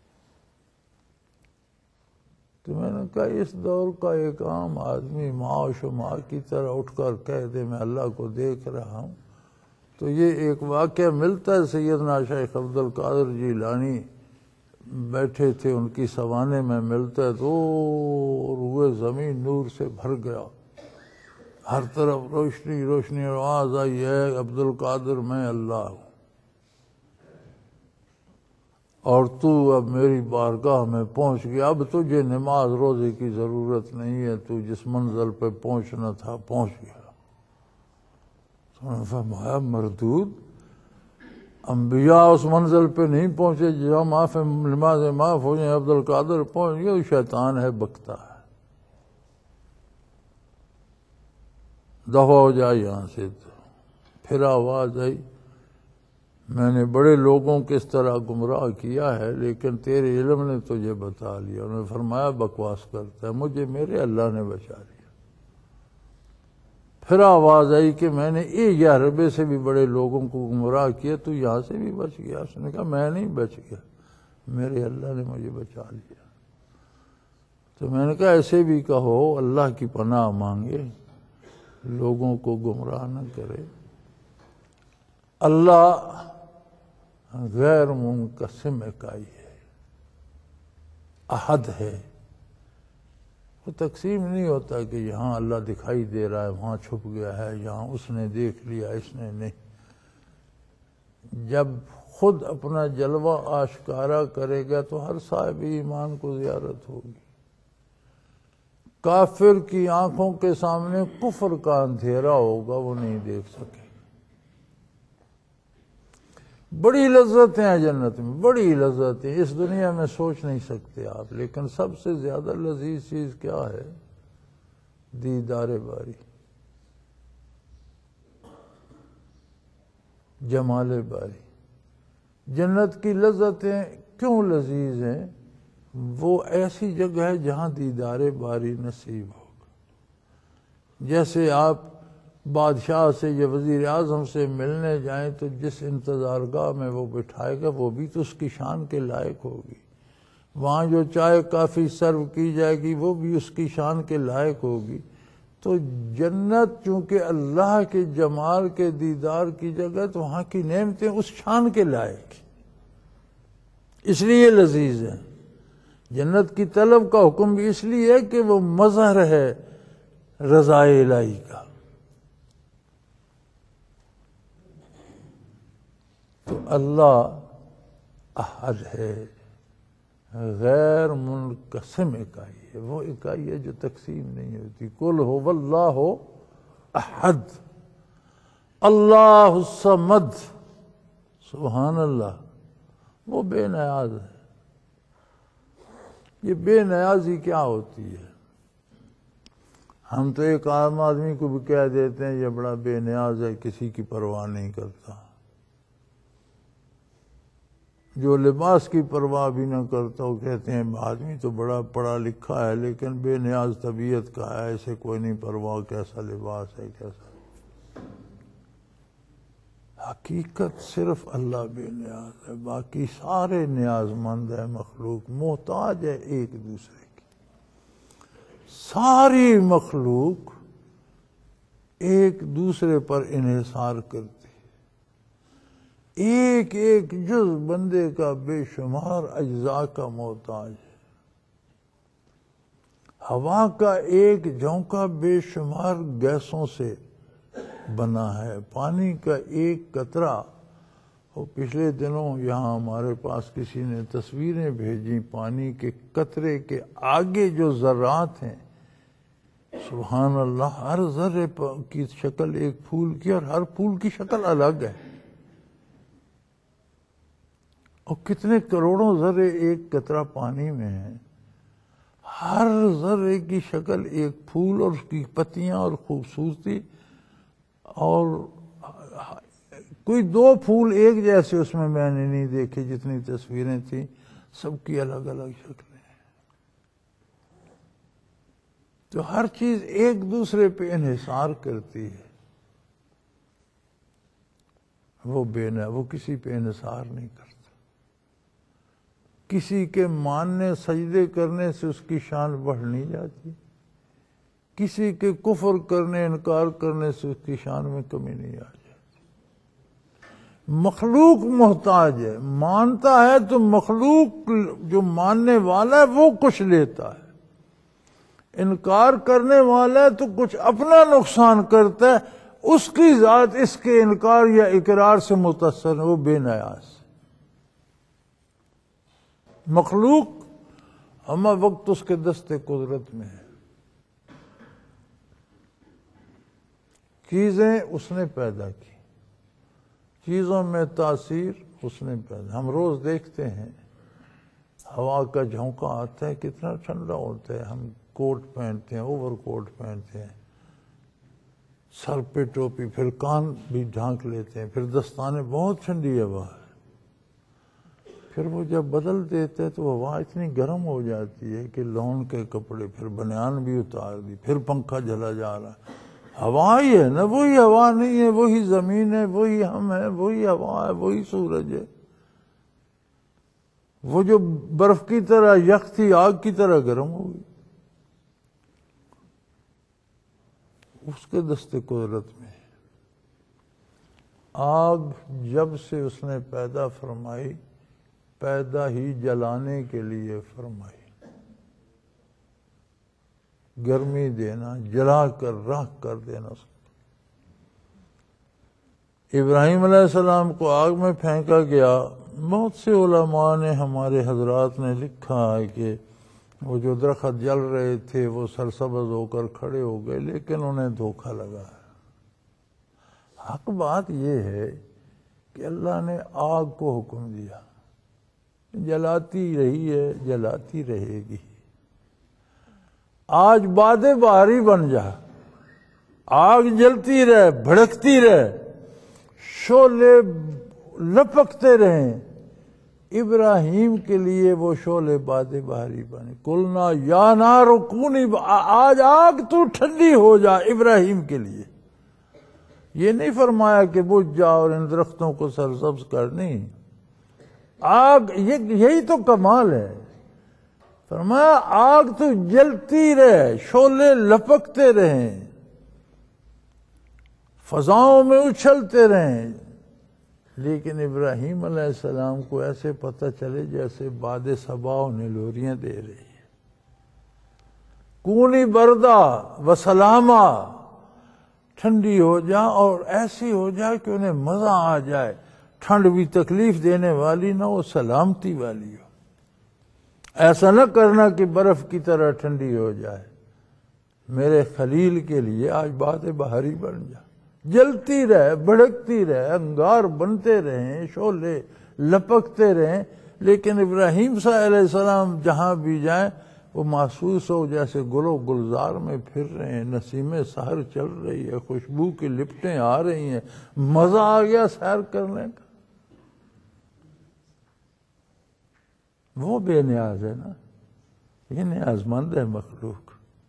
تو میں نے کہا اس دور کا ایک عام آدمی ماں و شماع کی طرح اٹھ کر کہہ دے میں اللہ کو دیکھ رہا ہوں، تو یہ ایک واقعہ ملتا ہے. سیدنا شیخ عبد القادر جیلانی بیٹھے تھے ان کی سوانے میں، ملتا ہے تو روئے زمین نور سے بھر گیا، ہر طرف روشنی روشنی، آواز آئی ہے عبد القادر میں اللہ ہوں، اور تو اب میری بارگاہ میں پہنچ گیا، اب تجھے نماز روزے کی ضرورت نہیں ہے، تو جس منزل پہ پہنچنا تھا پہنچ گیا. تو نے فرمایا مردود، انبیاء اس منزل پہ نہیں پہنچے جہاں معاف نماز معاف ہو جائیں، عبد القادر پہنچ گیا. شیطان ہے، بکتا ہے، دفع ہو جائے یہاں سے. پھر آواز آئی میں نے بڑے لوگوں کے اس طرح گمراہ کیا ہے، لیکن تیرے علم نے تجھے بتا لیا. انہوں نے فرمایا بکواس کرتا ہے، مجھے میرے اللہ نے بچا لیا. پھر آواز آئی کہ میں نے ایک اربے سے بھی بڑے لوگوں کو گمراہ کیا، تو یہاں سے بھی بچ گیا؟ اس نے کہا میں نہیں بچ گیا، میرے اللہ نے مجھے بچا لیا۔ تو میں نے کہا ایسے بھی کہو اللہ کی پناہ مانگے، لوگوں کو گمراہ نہ کرے۔ اللہ غیر منقسم اکائی ہے، احد ہے، وہ تقسیم نہیں ہوتا کہ یہاں اللہ دکھائی دے رہا ہے، وہاں چھپ گیا ہے، یہاں اس نے دیکھ لیا اس نے نہیں۔ جب خود اپنا جلوہ آشکارا کرے گا تو ہر صاحب ایمان کو زیارت ہوگی۔ کافر کی آنکھوں کے سامنے کفر کا اندھیرا ہوگا، وہ نہیں دیکھ سکے۔ بڑی لذتیں ہیں جنت میں، بڑی لذتیں اس دنیا میں سوچ نہیں سکتے آپ، لیکن سب سے زیادہ لذیذ چیز کیا ہے؟ دیدار باری، جمال باری۔ جنت کی لذتیں کیوں لذیذ ہیں؟ وہ ایسی جگہ ہے جہاں دیدار باری نصیب ہوگا۔ جیسے آپ بادشاہ سے یا وزیر اعظم سے ملنے جائیں تو جس انتظار گاہ میں وہ بٹھائے گا وہ بھی تو اس کی شان کے لائق ہوگی، وہاں جو چائے کافی سرو کی جائے گی وہ بھی اس کی شان کے لائق ہوگی۔ تو جنت چونکہ اللہ کے جمال کے دیدار کی جگہ، تو وہاں کی نعمتیں اس شان کے لائق، اس لیے لذیذ ہے۔ جنت کی طلب کا حکم بھی اس لیے ہے کہ وہ مظہر ہے رضا الہی کا۔ تو اللہ احد ہے، غیر منقسم اکائی ہے، وہ اکائی ہے جو تقسیم نہیں ہوتی۔ قل هو اللہ احد اللہ الصمد، سبحان اللہ، وہ بے نیاز ہے۔ یہ بے نیازی کیا ہوتی ہے؟ ہم تو ایک عام آدمی کو بھی کہہ دیتے ہیں یہ بڑا بے نیاز ہے، کسی کی پرواہ نہیں کرتا، جو لباس کی پرواہ بھی نہ کرتا، وہ کہتے ہیں آدمی تو بڑا پڑھا لکھا ہے لیکن بے نیاز طبیعت کا ہے، ایسے کوئی نہیں پرواہ کیسا لباس ہے کیسا۔ حقیقت صرف اللہ بے نیاز ہے، باقی سارے نیاز مند ہے، مخلوق محتاج ہے ایک دوسرے کی۔ ساری مخلوق ایک دوسرے پر انحصار کرتی، ایک ایک جز بندے کا بے شمار اجزاء کا محتاج ہے۔ ہوا کا ایک جھونکا بے شمار گیسوں سے بنا ہے، پانی کا ایک قطرہ۔ وہ پچھلے دنوں یہاں ہمارے پاس کسی نے تصویریں بھیجی، پانی کے قطرے کے آگے جو ذرات ہیں، سبحان اللہ، ہر ذرے کی شکل ایک پھول کی، اور ہر پھول کی شکل الگ ہے، اور کتنے کروڑوں ذرے ایک قطرہ پانی میں ہیں، ہر ذرے کی شکل ایک پھول اور اس کی پتیاں اور خوبصورتی، اور کوئی دو پھول ایک جیسے اس میں میں نے نہیں دیکھے، جتنی تصویریں تھیں سب کی الگ الگ شکلیں ہیں۔ تو ہر چیز ایک دوسرے پہ انحصار کرتی ہے، وہ بے نہ وہ کسی پہ انحصار نہیں کرتا۔ کسی کے ماننے سجدے کرنے سے اس کی شان بڑھ نہیں جاتی، کسی کے کفر کرنے انکار کرنے سے اس کی شان میں کمی نہیں آ جاتی۔ مخلوق محتاج ہے، مانتا ہے تو مخلوق جو ماننے والا ہے وہ کچھ لیتا ہے، انکار کرنے والا ہے تو کچھ اپنا نقصان کرتا ہے، اس کی ذات اس کے انکار یا اقرار سے متاثر ہے، وہ بے نیاز۔ مخلوق ہمہ وقت اس کے دست قدرت میں ہے، چیزیں اس نے پیدا کی، چیزوں میں تاثیر اس نے پیدا۔ ہم روز دیکھتے ہیں ہوا کا جھونکا آتا ہے، کتنا ٹھنڈا ہوتا ہے، ہم کوٹ پہنتے ہیں، اوور کوٹ پہنتے ہیں، سر پہ ٹوپی، پھر کان بھی ڈھانک لیتے ہیں، پھر دستانے، بہت ٹھنڈی ہوا ہے۔ پھر وہ جب بدل دیتے تو وہ ہوا اتنی گرم ہو جاتی ہے کہ لون کے کپڑے، پھر بنیان بھی اتار دی، پھر پنکھا جلا جا رہا ہے، ہوا ہی ہے نا، وہی ہوا نہیں ہے، وہی زمین ہے، وہی ہم ہیں، وہی ہوا ہے، وہی سورج ہے۔ وہ جو برف کی طرح یخ تھی آگ کی طرح گرم ہو گئی، اس کے دست قدرت میں۔ آگ جب سے اس نے پیدا فرمائی، پیدا ہی جلانے کے لیے فرمائی، گرمی دینا، جلا کر راکھ کر دینا۔ ابراہیم علیہ السلام کو آگ میں پھینکا گیا۔ بہت سے علماء نے، ہمارے حضرات نے لکھا ہے کہ وہ جو درخت جل رہے تھے وہ سرسبز ہو کر کھڑے ہو گئے، لیکن انہیں دھوکہ لگا ہے۔ حق بات یہ ہے کہ اللہ نے آگ کو حکم دیا، جلاتی رہی ہے، جلاتی رہے گی۔ آج باد بہاری بن جا، آگ جلتی رہے، بھڑکتی رہے، شعلے لپکتے رہیں۔ ابراہیم کے لیے وہ شعلے باد بہاری بنے۔ قلنا یا نار کونی، آج آگ تو ٹھنڈی ہو جا ابراہیم کے لیے۔ یہ نہیں فرمایا کہ بجھ جا اور ان درختوں کو سرسبز کر، نہیں۔ آگ یہی تو کمال ہے۔ فرمایا آگ تو جلتی رہے، شعلے لپکتے رہیں، فضاؤں میں اچھلتے رہیں، لیکن ابراہیم علیہ السلام کو ایسے پتہ چلے جیسے باد صبا انہیں لوریاں دے رہی ہے۔ کونی بردا و سلامہ، ٹھنڈی ہو جا اور ایسی ہو جائے کہ انہیں مزہ آ جائے، ٹھنڈ بھی تکلیف دینے والی نہ ہو، سلامتی والی ہو۔ ایسا نہ کرنا کہ برف کی طرح ٹھنڈی ہو جائے۔ میرے خلیل کے لیے آج باد بہاری بن جا، جلتی رہے، بھڑکتی رہے، انگار بنتے رہیں، شعلے لپکتے رہیں، لیکن ابراہیم صلی اللہ علیہ السلام جہاں بھی جائیں وہ محسوس ہو جیسے گل و گلزار میں پھر رہے ہیں، نسیم سحر چل رہی ہے، خوشبو کی لپٹیں آ رہی ہیں، مزہ آ گیا سیر کرنے کا۔ وہ بے نیاز ہے نا، یہ نیاز مند ہے مخلوق۔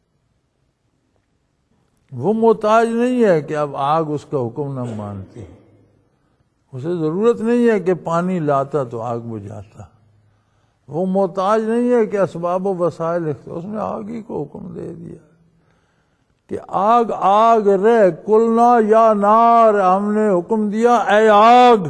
وہ محتاج نہیں ہے کہ اب آگ اس کا حکم نہ مانتی، اسے ضرورت نہیں ہے کہ پانی لاتا تو آگ بجھاتا، وہ محتاج نہیں ہے کہ اسباب و وسائل، اس نے آگ ہی کو حکم دے دیا کہ آگ آگ رہ، قلنا یا نار، ہم نے حکم دیا اے آگ،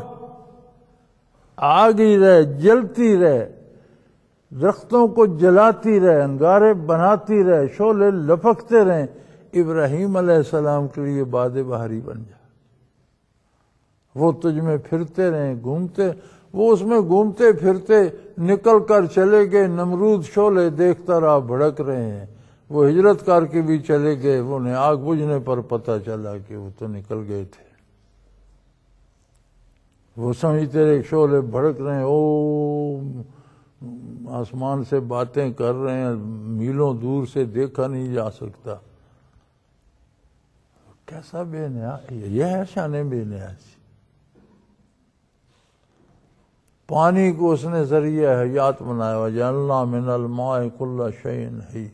آگ ہی رہ، جلتی رہ، درختوں کو جلاتی رہے، انگارے بناتی رہے، شعلے لپکتے رہیں۔ ابراہیم علیہ السلام کے لیے باد بہاری بن جا، وہ تجھ میں پھرتے رہیں، گھومتے، وہ اس میں گھومتے پھرتے نکل کر چلے گئے، نمرود شعلے دیکھتا رہا بھڑک رہے ہیں، وہ ہجرت کر کے بھی چلے گئے، انہیں آگ بجھنے پر پتہ چلا کہ وہ تو نکل گئے تھے۔ وہ سمجھتے رہے شعلے بھڑک رہے ہیں، او آسمان سے باتیں کر رہے ہیں، میلوں دور سے دیکھا نہیں جا سکتا۔ کیسا بے نیاز، یہ ہے شان بے نیازی۔ پانی کو اس نے ذریعہ حیات بنایا، وَجَعَلْنَا مِنَ الْمَاءِ كُلَّ شَيْءٍ حَيٍّ۔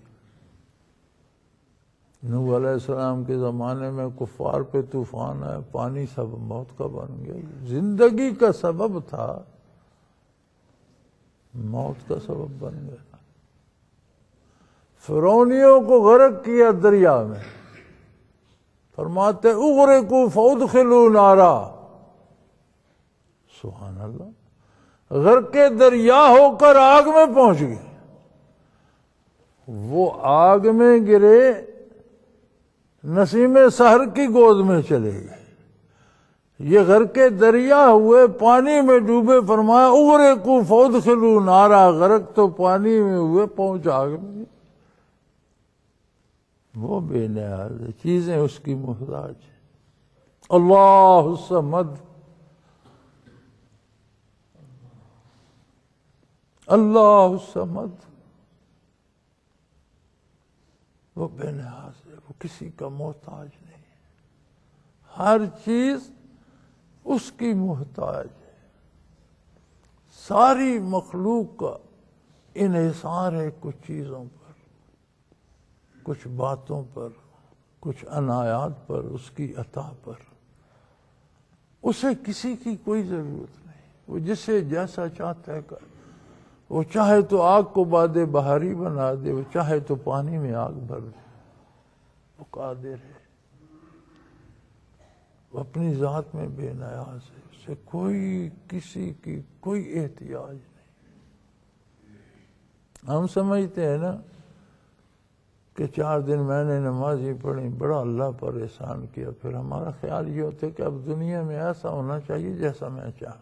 نوح علیہ السلام کے زمانے میں کفار پہ طوفان ہے، پانی سبب موت کا بن گیا، زندگی کا سبب تھا، موت کا سبب بن گیا۔ فرعونیوں کو غرق کیا دریا میں، فرماتے اغرقوا فادخلوا نارا، سبحان اللہ، غرق دریا ہو کر آگ میں پہنچ گئے۔ وہ آگ میں گرے، نسیم سحر کی گود میں چلے گئے، یہ غرق دریا ہوئے، پانی میں ڈوبے، فرمایا اغرقوا فادخلوا نارا، غرق تو پانی میں ہوئے، پہنچ آگ میں۔ وہ بے نیاز ہے، چیزیں اس کی محتاج ہیں۔ اللہ الصمد، اللہ الصمد، وہ بے نیاز ہے، وہ کسی کا محتاج نہیں ہے، ہر چیز اس کی محتاج ہے۔ ساری مخلوق کا انحصار ہے کچھ چیزوں پر، کچھ باتوں پر، کچھ عنایات پر، اس کی عطا پر اسے کسی کی کوئی ضرورت نہیں، وہ جسے جیسا چاہتا ہے کر، وہ چاہے تو آگ کو باد بہاری بنا دے، وہ چاہے تو پانی میں آگ بھر دے، وہ قادر ہے، وہ اپنی ذات میں بے نیاز ہے، اسے کوئی کسی کی کوئی احتیاج نہیں۔ ہم سمجھتے ہیں نا کہ چار دن میں نے نماز ہی پڑھی، بڑا اللہ پر احسان کیا، پھر ہمارا خیال یہ ہوتا ہے کہ اب دنیا میں ایسا ہونا چاہیے جیسا میں چاہوں۔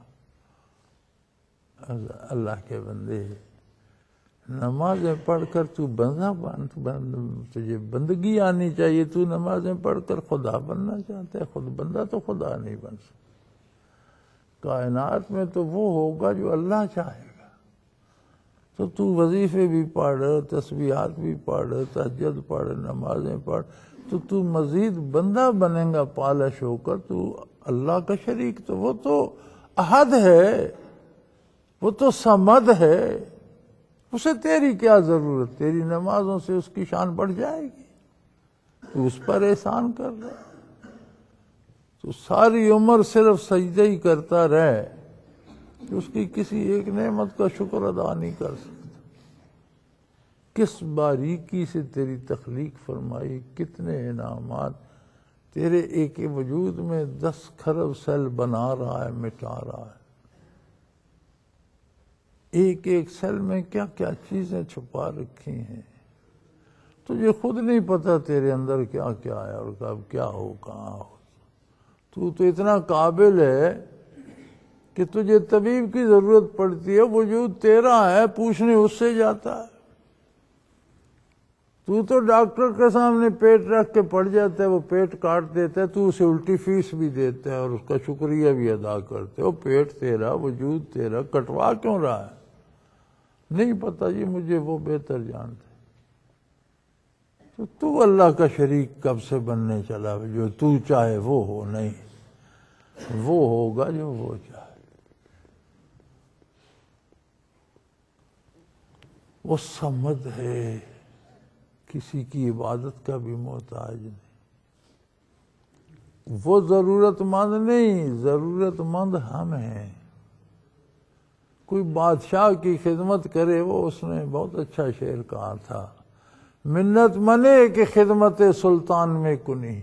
اللہ کے بندے، نمازیں پڑھ کر تو بندہ بن، تجھے بندگی آنی چاہیے، تو نمازیں پڑھ کر خدا بننا چاہتا ہے، خود بندہ تو خدا نہیں بن سکتا۔ کائنات میں تو وہ ہوگا جو اللہ چاہے گا، تو تو وظیفے بھی پڑھ، تسبیحات بھی پڑھ، تہجد پڑھ، نمازیں پڑھ، تو تو مزید بندہ بنے گا پالش ہو کر، تو اللہ کا شریک، تو وہ تو احد ہے، وہ تو صمد ہے، اسے تیری کیا ضرورت؟ تیری نمازوں سے اس کی شان بڑھ جائے گی، تو اس پر احسان کر رہا، تو ساری عمر صرف سجدہ ہی کرتا رہے، اس کی کسی ایک نعمت کا شکر ادا نہیں کر سکتا۔ کس باریکی سے تیری تخلیق فرمائی، کتنے انعامات، تیرے ایک وجود میں دس کھرب سیل بنا رہا ہے، مٹا رہا ہے، ایک ایک سیل میں کیا کیا چیزیں چھپا رکھی ہیں، تجھے خود نہیں پتا تیرے اندر کیا کیا ہے اور کب کیا ہو، کہاں ہو۔ تو تو اتنا قابل ہے کہ تجھے طبیب کی ضرورت پڑتی ہے، وجود تیرا ہے، پوچھنے اس سے جاتا ہے۔ تو تو ڈاکٹر کے سامنے پیٹ رکھ کے پڑ جاتا ہے، وہ پیٹ کاٹ دیتا ہے، تو اسے الٹی فیس بھی دیتا ہے اور اس کا شکریہ بھی ادا کرتے ہو۔ پیٹ تیرا، وجود تیرا، کٹوا کیوں رہا ہے؟ نہیں پتا جی، مجھے وہ بہتر جانتا ہے۔ تو تو اللہ کا شریک کب سے بننے چلا، جو تو چاہے وہ ہو؟ نہیں، وہ ہوگا جو وہ چاہے۔ وہ صمد ہے، کسی کی عبادت کا بھی محتاج نہیں، وہ ضرورت مند نہیں، ضرورت مند ہم ہیں۔ کوئی بادشاہ کی خدمت کرے، وہ اس نے بہت اچھا شعر کہا تھا، منت منے کہ خدمت سلطان میں کنی،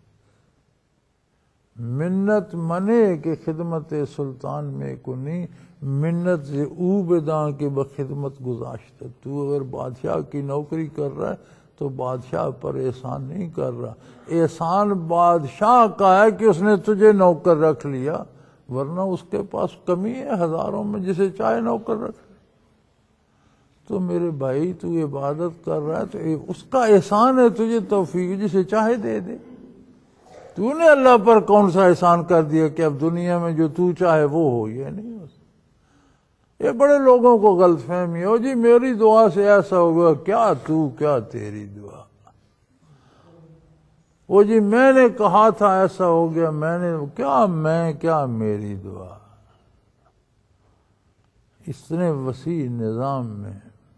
منت منے کہ خدمت سلطان میں کنی، منت سے او بداں کے بخدمت گزاشتہ۔ تو اگر بادشاہ کی نوکری کر رہا ہے تو بادشاہ پر احسان نہیں کر رہا، احسان بادشاہ کا ہے کہ اس نے تجھے نوکر رکھ لیا، ورنہ اس کے پاس کمی ہے ہزاروں میں، جسے چاہے نوکر رکھ۔ تو میرے بھائی، تو عبادت کر رہا ہے تو اس کا احسان ہے تجھے توفیق، جسے چاہے دے دے۔ تو نے اللہ پر کون سا احسان کر دیا کہ اب دنیا میں جو تو چاہے وہ ہو؟ یہ نہیں ہو سکتا۔ یہ بڑے لوگوں کو غلط فہمی ہو جی، میری دعا سے ایسا ہوگا، کیا تو کیا تیری دعا، وہ جی میں نے کہا تھا ایسا ہو گیا، میں نے کیا، میں کیا میری دعا۔ اتنے وسیع نظام میں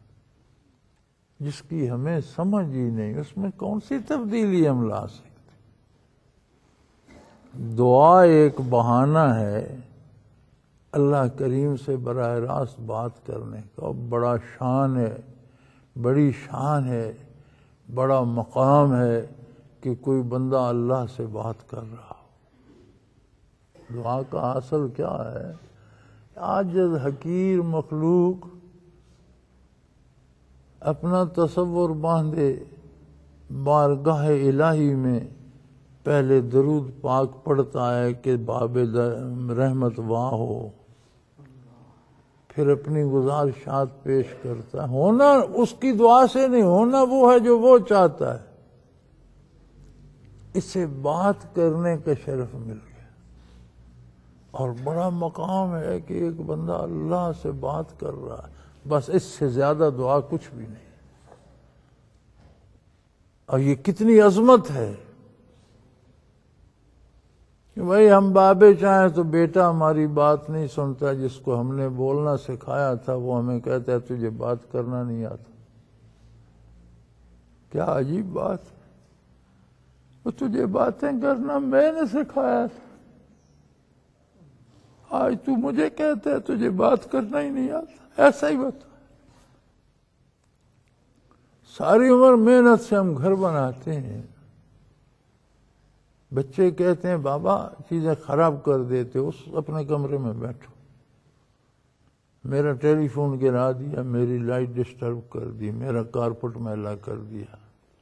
جس کی ہمیں سمجھ ہی نہیں، اس میں کون سی تبدیلی ہم لا سکتے؟ دعا ایک بہانہ ہے اللہ کریم سے براہ راست بات کرنے کا، بڑا شان ہے، بڑی شان ہے، بڑا مقام ہے کہ کوئی بندہ اللہ سے بات کر رہا ہو۔ دعا کا اصل کیا ہے؟ عاجز حقیر مخلوق اپنا تصور باندھے، بارگاہ الہی میں پہلے درود پاک پڑھتا ہے کہ باب رحمت واہ ہو، پھر اپنی گزارشات پیش کرتا ہے۔ ہونا اس کی دعا سے نہیں، ہونا وہ ہے جو وہ چاہتا ہے۔ اس سے بات کرنے کا شرف مل گیا، اور بڑا مقام ہے کہ ایک بندہ اللہ سے بات کر رہا ہے، بس اس سے زیادہ دعا کچھ بھی نہیں۔ اور یہ کتنی عظمت ہے کہ بھائی ہم بابے چاہیں تو بیٹا ہماری بات نہیں سنتا، جس کو ہم نے بولنا سکھایا تھا وہ ہمیں کہتا ہے تجھے بات کرنا نہیں آتا۔ کیا عجیب بات ہے۔ وہ تجھے باتیں کرنا میں نے سکھایا تھا، آج تو مجھے کہتا ہے تجھے بات کرنا ہی نہیں آتا، ایسا ہی بتا۔ ساری عمر محنت سے ہم گھر بناتے ہیں، بچے کہتے ہیں بابا چیزیں خراب کر دیتے ہو، اپنے کمرے میں بیٹھو، میرا ٹیلی فون گرا دیا، میری لائٹ ڈسٹرب کر دی، میرا کارپٹ میلا کر دیا۔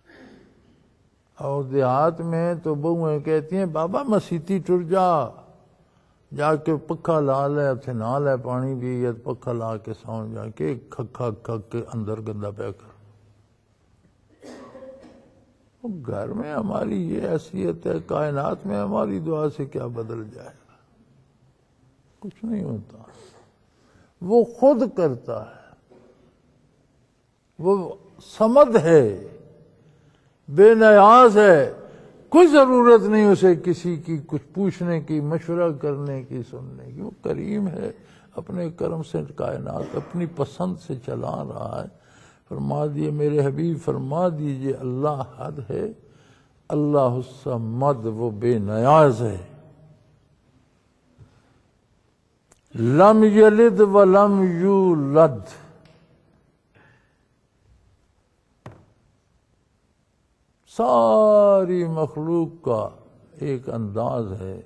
اور دیہات میں تو بہویں کہتی ہیں بابا مسیتی ٹر جا، جا کے پکھا لا لے، اتنے نہ لے پانی بھی، یا پکھا لا کے سو جا کے کھک کھک کھک کے اندر گندا پہ کر۔ گھر میں ہماری یہ حیثیت ہے، کائنات میں ہماری دعا سے کیا بدل جائے گا؟ کچھ نہیں ہوتا، وہ خود کرتا ہے، وہ صمد ہے، بے نیاز ہے، کوئی ضرورت نہیں اسے کسی کی کچھ پوچھنے کی، مشورہ کرنے کی، سننے کی۔ وہ کریم ہے، اپنے کرم سے کائنات اپنی پسند سے چلا رہا ہے۔ فرما دیے میرے حبیب، فرما دیجئے اللہ حد ہے، اللہ الصمد، وہ بے نیاز ہے، لم یلد ولم یولد۔ ساری مخلوق کا ایک انداز ہے،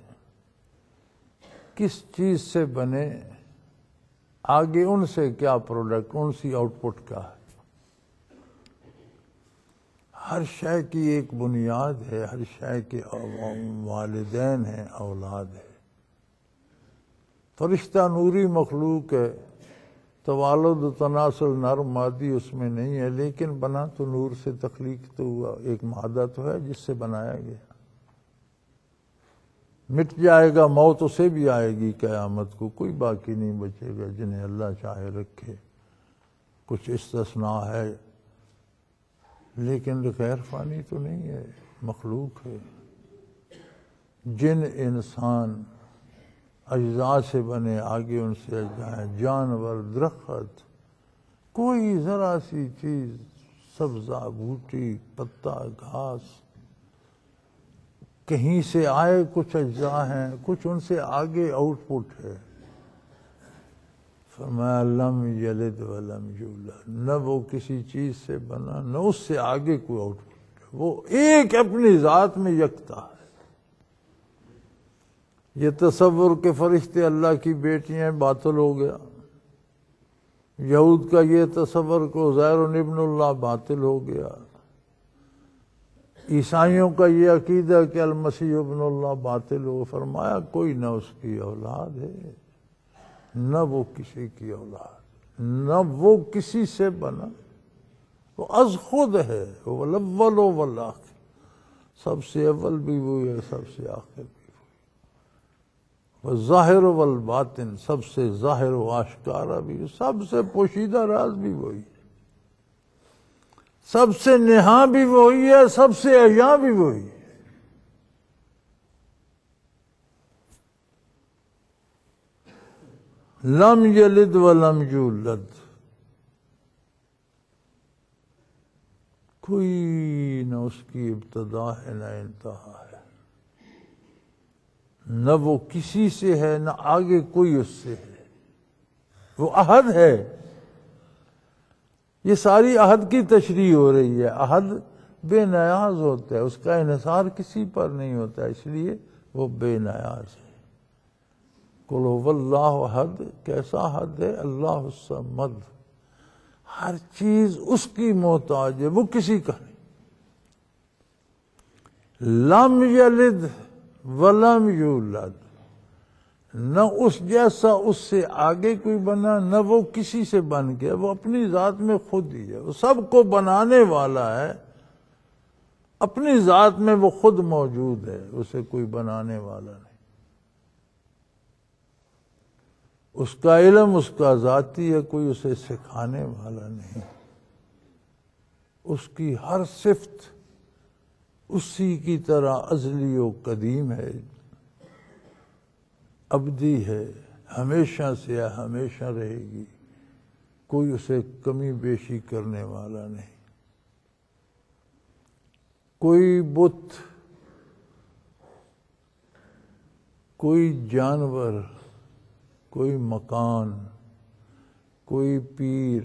کس چیز سے بنے، آگے ان سے کیا پروڈکٹ، ان سی آؤٹ پٹ کا ہے۔ ہر شے کی ایک بنیاد ہے، ہر شے کے والدین ہیں، اولاد ہے۔ فرشتہ نوری مخلوق ہے، توالد و تناسل نر مادی اس میں نہیں ہے، لیکن بنا تو نور سے، تخلیق تو ہوا، ایک مادہ تو ہے جس سے بنایا گیا۔ مٹ جائے گا، موت اسے بھی آئے گی قیامت کو، کوئی باقی نہیں بچے گا، جنہیں اللہ چاہے رکھے۔ کچھ استثناء ہے، لیکن غیر فانی تو نہیں ہے، مخلوق ہے۔ جن انسان اجزاء سے بنے، آگے ان سے اجزاء، جانور، درخت، کوئی ذرا سی چیز، سبزہ، بوٹی، پتا، گھاس، کہیں سے آئے، کچھ اجزاء ہیں، کچھ ان سے آگے آؤٹ پٹ ہے۔ فرمایا لم یلد ولم یولد، نہ وہ کسی چیز سے بنا، نہ اس سے آگے کوئی آؤٹ پٹ، وہ ایک اپنی ذات میں یکتا ہے۔ یہ تصور کے فرشتے اللہ کی بیٹیاں باطل ہو گیا، یہود کا یہ تصور کہ عزیر ابن اللہ باطل ہو گیا، عیسائیوں کا یہ عقیدہ کہ المسیح ابن اللہ باطل ہو۔ فرمایا کوئی نہ اس کی اولاد ہے، نہ وہ کسی کی اولاد، نہ وہ کسی سے بنا، وہ از خود ہے، وہ الاول والآخر، سب سے اول بھی وہی ہے، سب سے آخر بھی، وہ ظاہر والباطن، سب سے ظاہر و آشکارا بھی، سب سے پوشیدہ راز بھی وہی ہے، سب سے نہاں بھی وہی ہے، سب سے احیاں بھی وہی ہے۔ لم یلد ولم یولد، کوئی نہ اس کی ابتدا ہے نہ انتہا ہے، نہ وہ کسی سے ہے، نہ آگے کوئی اس سے ہے، وہ احد ہے۔ یہ ساری احد کی تشریح ہو رہی ہے۔ احد بے نیاز ہوتا ہے، اس کا انحصار کسی پر نہیں ہوتا، اس لیے وہ بے نیاز ہے۔ قل هو اللہ احد، کیسا احد ہے؟ اللہ الصمد، ہر چیز اس کی محتاج ہے، وہ کسی کا نہیں۔ لم یلد ولم یولد، نہ اس جیسا اس سے آگے کوئی بنا، نہ وہ کسی سے بن گیا، وہ اپنی ذات میں خود ہی ہے، وہ سب کو بنانے والا ہے، اپنی ذات میں وہ خود موجود ہے، اسے کوئی بنانے والا نہیں۔ اس کا علم اس کا ذاتی ہے، کوئی اسے سکھانے والا نہیں۔ اس کی ہر صفت اسی کی طرح ازلی و قدیم ہے، ابدی ہے، ہمیشہ سے ہے، ہمیشہ رہے گی، کوئی اسے کمی بیشی کرنے والا نہیں۔ کوئی بت کوئی جانور، کوئی مکان، کوئی پیر،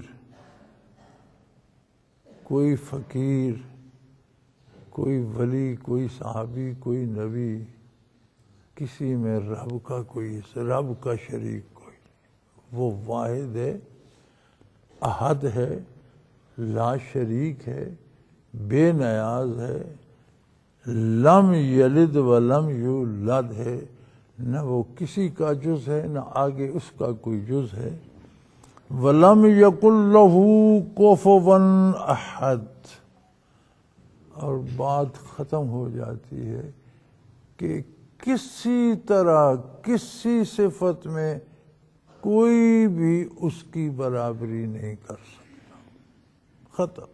کوئی فقیر، کوئی ولی، کوئی صحابی، کوئی نبی، کسی میں رب کا کوئی رب کا شریک کوئی نہیں۔ وہ واحد ہے، احد ہے، لا شریک ہے، بے نیاز ہے، لم یلد ولم یولد ہے، نہ وہ کسی کا جز ہے نہ آگے اس کا کوئی جز ہے۔ وَلَمْ يَكُنْ لَهُ كُفُوًا أَحَدٌ، اور بات ختم ہو جاتی ہے کہ کسی طرح کسی صفت میں کوئی بھی اس کی برابری نہیں کر سکتا، ختم۔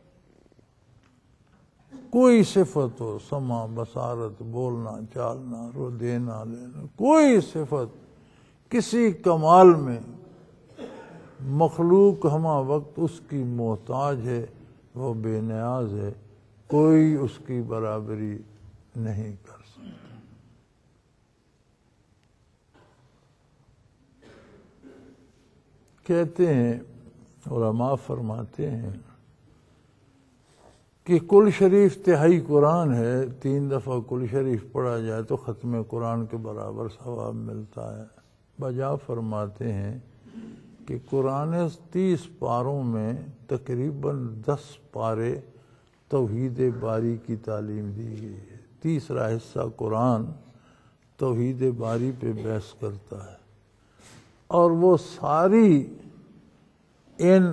کوئی صفت ہو، سمع، بصارت، بولنا، چالنا، رو دینا لینا، کوئی صفت کسی کمال میں مخلوق ہمہ وقت اس کی محتاج ہے، وہ بے نیاز ہے، کوئی اس کی برابری نہیں کر سکتا۔ کہتے ہیں علماء فرماتے ہیں کہ کل شریف تہائی قرآن ہے، تین دفعہ کل شریف پڑھا جائے تو ختم قرآن کے برابر ثواب ملتا ہے۔ بجا فرماتے ہیں کہ قرآن تیس پاروں میں تقریباً دس پارے توحید باری کی تعلیم دی گئی ہے۔ تیسرا حصہ قرآن توحید باری پہ بحث کرتا ہے، اور وہ ساری ان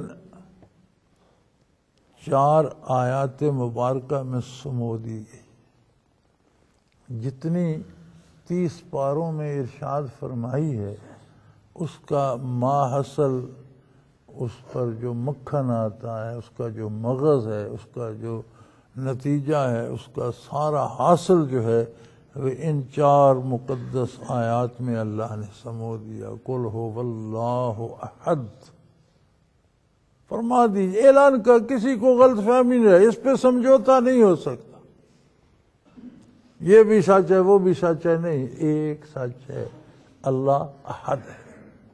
چار آیات مبارکہ میں سمو دی گئی۔ جتنی تیس پاروں میں ارشاد فرمائی ہے، اس کا ماحصل، اس پر جو مکھن آتا ہے، اس کا جو مغز ہے، اس کا جو نتیجہ ہے، اس کا سارا حاصل جو ہے وہ ان چار مقدس آیات میں اللہ نے سمو دیا۔ قل هو اللہ احد، فرما دیجیے، اعلان کا کسی کو غلط فہمی نہیں ہے، اس پہ سمجھوتا نہیں ہو سکتا۔ یہ بھی سچ ہے، وہ بھی سچ ہے، نہیں، ایک سچ ہے، اللہ احد ہے،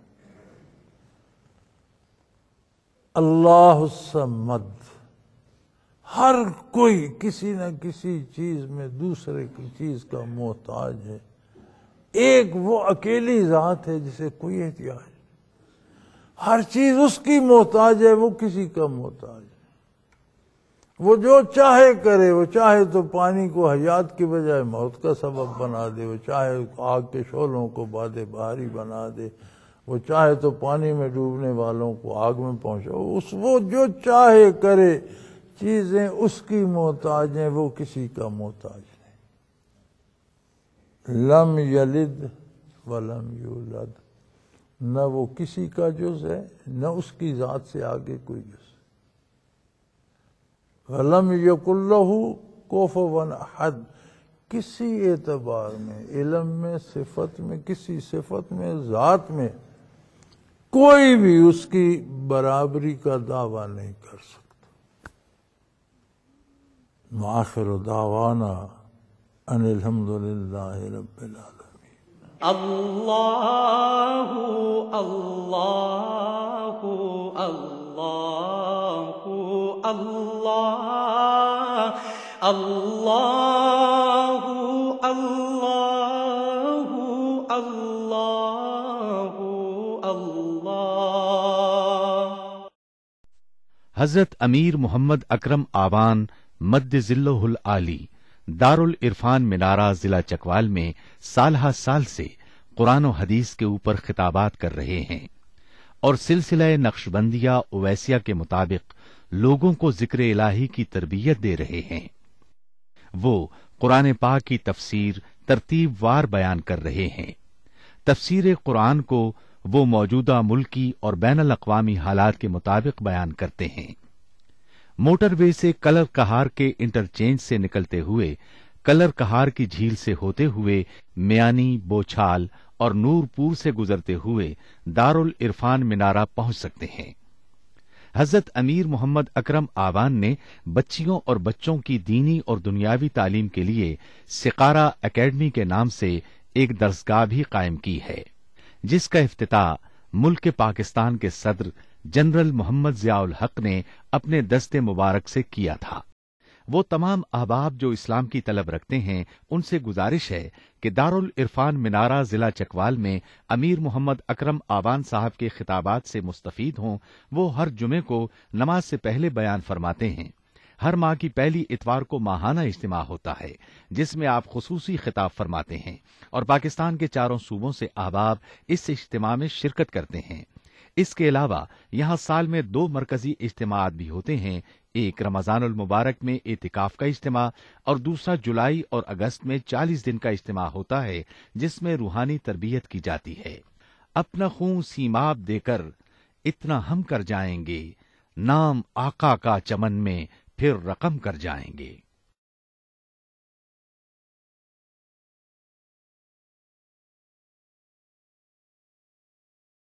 اللہ الصمد۔ ہر کوئی کسی نہ کسی چیز میں دوسرے کی چیز کا محتاج ہے۔ ایک وہ اکیلی ذات ہے جسے کوئی احتیاج نہیں، ہر چیز اس کی محتاج ہے، وہ کسی کا محتاج ہے۔ وہ جو چاہے کرے، وہ چاہے تو پانی کو حیات کی بجائے موت کا سبب بنا دے، وہ چاہے آگ کے شعلوں کو باد بہاری بنا دے، وہ چاہے تو پانی میں ڈوبنے والوں کو آگ میں پہنچاؤ، اس وہ جو چاہے کرے، چیزیں اس کی محتاج ہیں، وہ کسی کا محتاج نہیں۔ لم یلد ولم یولد، نہ وہ کسی کا جز ہے نہ اس کی ذات سے آگے کوئی جز۔ ولم یکن لہ کفوا احد، کسی اعتبار میں، علم میں، صفت میں، کسی صفت میں، ذات میں کوئی بھی اس کی برابری کا دعویٰ نہیں کر سکتا۔ وآخر دعوانا ان الحمد للہ رب العالمین۔ اللہ اللہ اللہ اللہ اللہ اللہ اللہ اللہ۔ حضرت امیر محمد اکرم آوان مد ذلہ العالی دارالعرفان منارہ ضلع چکوال میں سالہ سال سے قرآن و حدیث کے اوپر خطابات کر رہے ہیں اور سلسلہ نقشبندیہ اویسیہ کے مطابق لوگوں کو ذکر الہی کی تربیت دے رہے ہیں۔ وہ قرآن پاک کی تفسیر ترتیب وار بیان کر رہے ہیں۔ تفسیر قرآن کو وہ موجودہ ملکی اور بین الاقوامی حالات کے مطابق بیان کرتے ہیں۔ موٹر وے سے کلر کہار کے انٹرچینج سے نکلتے ہوئے، کلر کہار کی جھیل سے ہوتے ہوئے میانی، بوچھال اور نور پور سے گزرتے ہوئے دارالعرفان منارہ پہنچ سکتے ہیں۔ حضرت امیر محمد اکرم آوان نے بچیوں اور بچوں کی دینی اور دنیاوی تعلیم کے لیے سقارہ اکیڈمی کے نام سے ایک درسگاہ بھی قائم کی ہے، جس کا افتتاح ملک پاکستان کے صدر جنرل محمد ضیاء الحق نے اپنے دست مبارک سے کیا تھا۔ وہ تمام احباب جو اسلام کی طلب رکھتے ہیں ان سے گزارش ہے کہ دارالعرفان منارہ ضلع چکوال میں امیر محمد اکرم آوان صاحب کے خطابات سے مستفید ہوں۔ وہ ہر جمعے کو نماز سے پہلے بیان فرماتے ہیں۔ ہر ماہ کی پہلی اتوار کو ماہانہ اجتماع ہوتا ہے جس میں آپ خصوصی خطاب فرماتے ہیں اور پاکستان کے چاروں صوبوں سے احباب اس اجتماع میں شرکت کرتے ہیں۔ اس کے علاوہ یہاں سال میں دو مرکزی اجتماعات بھی ہوتے ہیں، ایک رمضان المبارک میں اعتکاف کا اجتماع اور دوسرا جولائی اور اگست میں چالیس دن کا اجتماع ہوتا ہے جس میں روحانی تربیت کی جاتی ہے۔ اپنا خون سیماب دے کر اتنا ہم کر جائیں گے، نام آقا کا چمن میں پھر رقم کر جائیں گے۔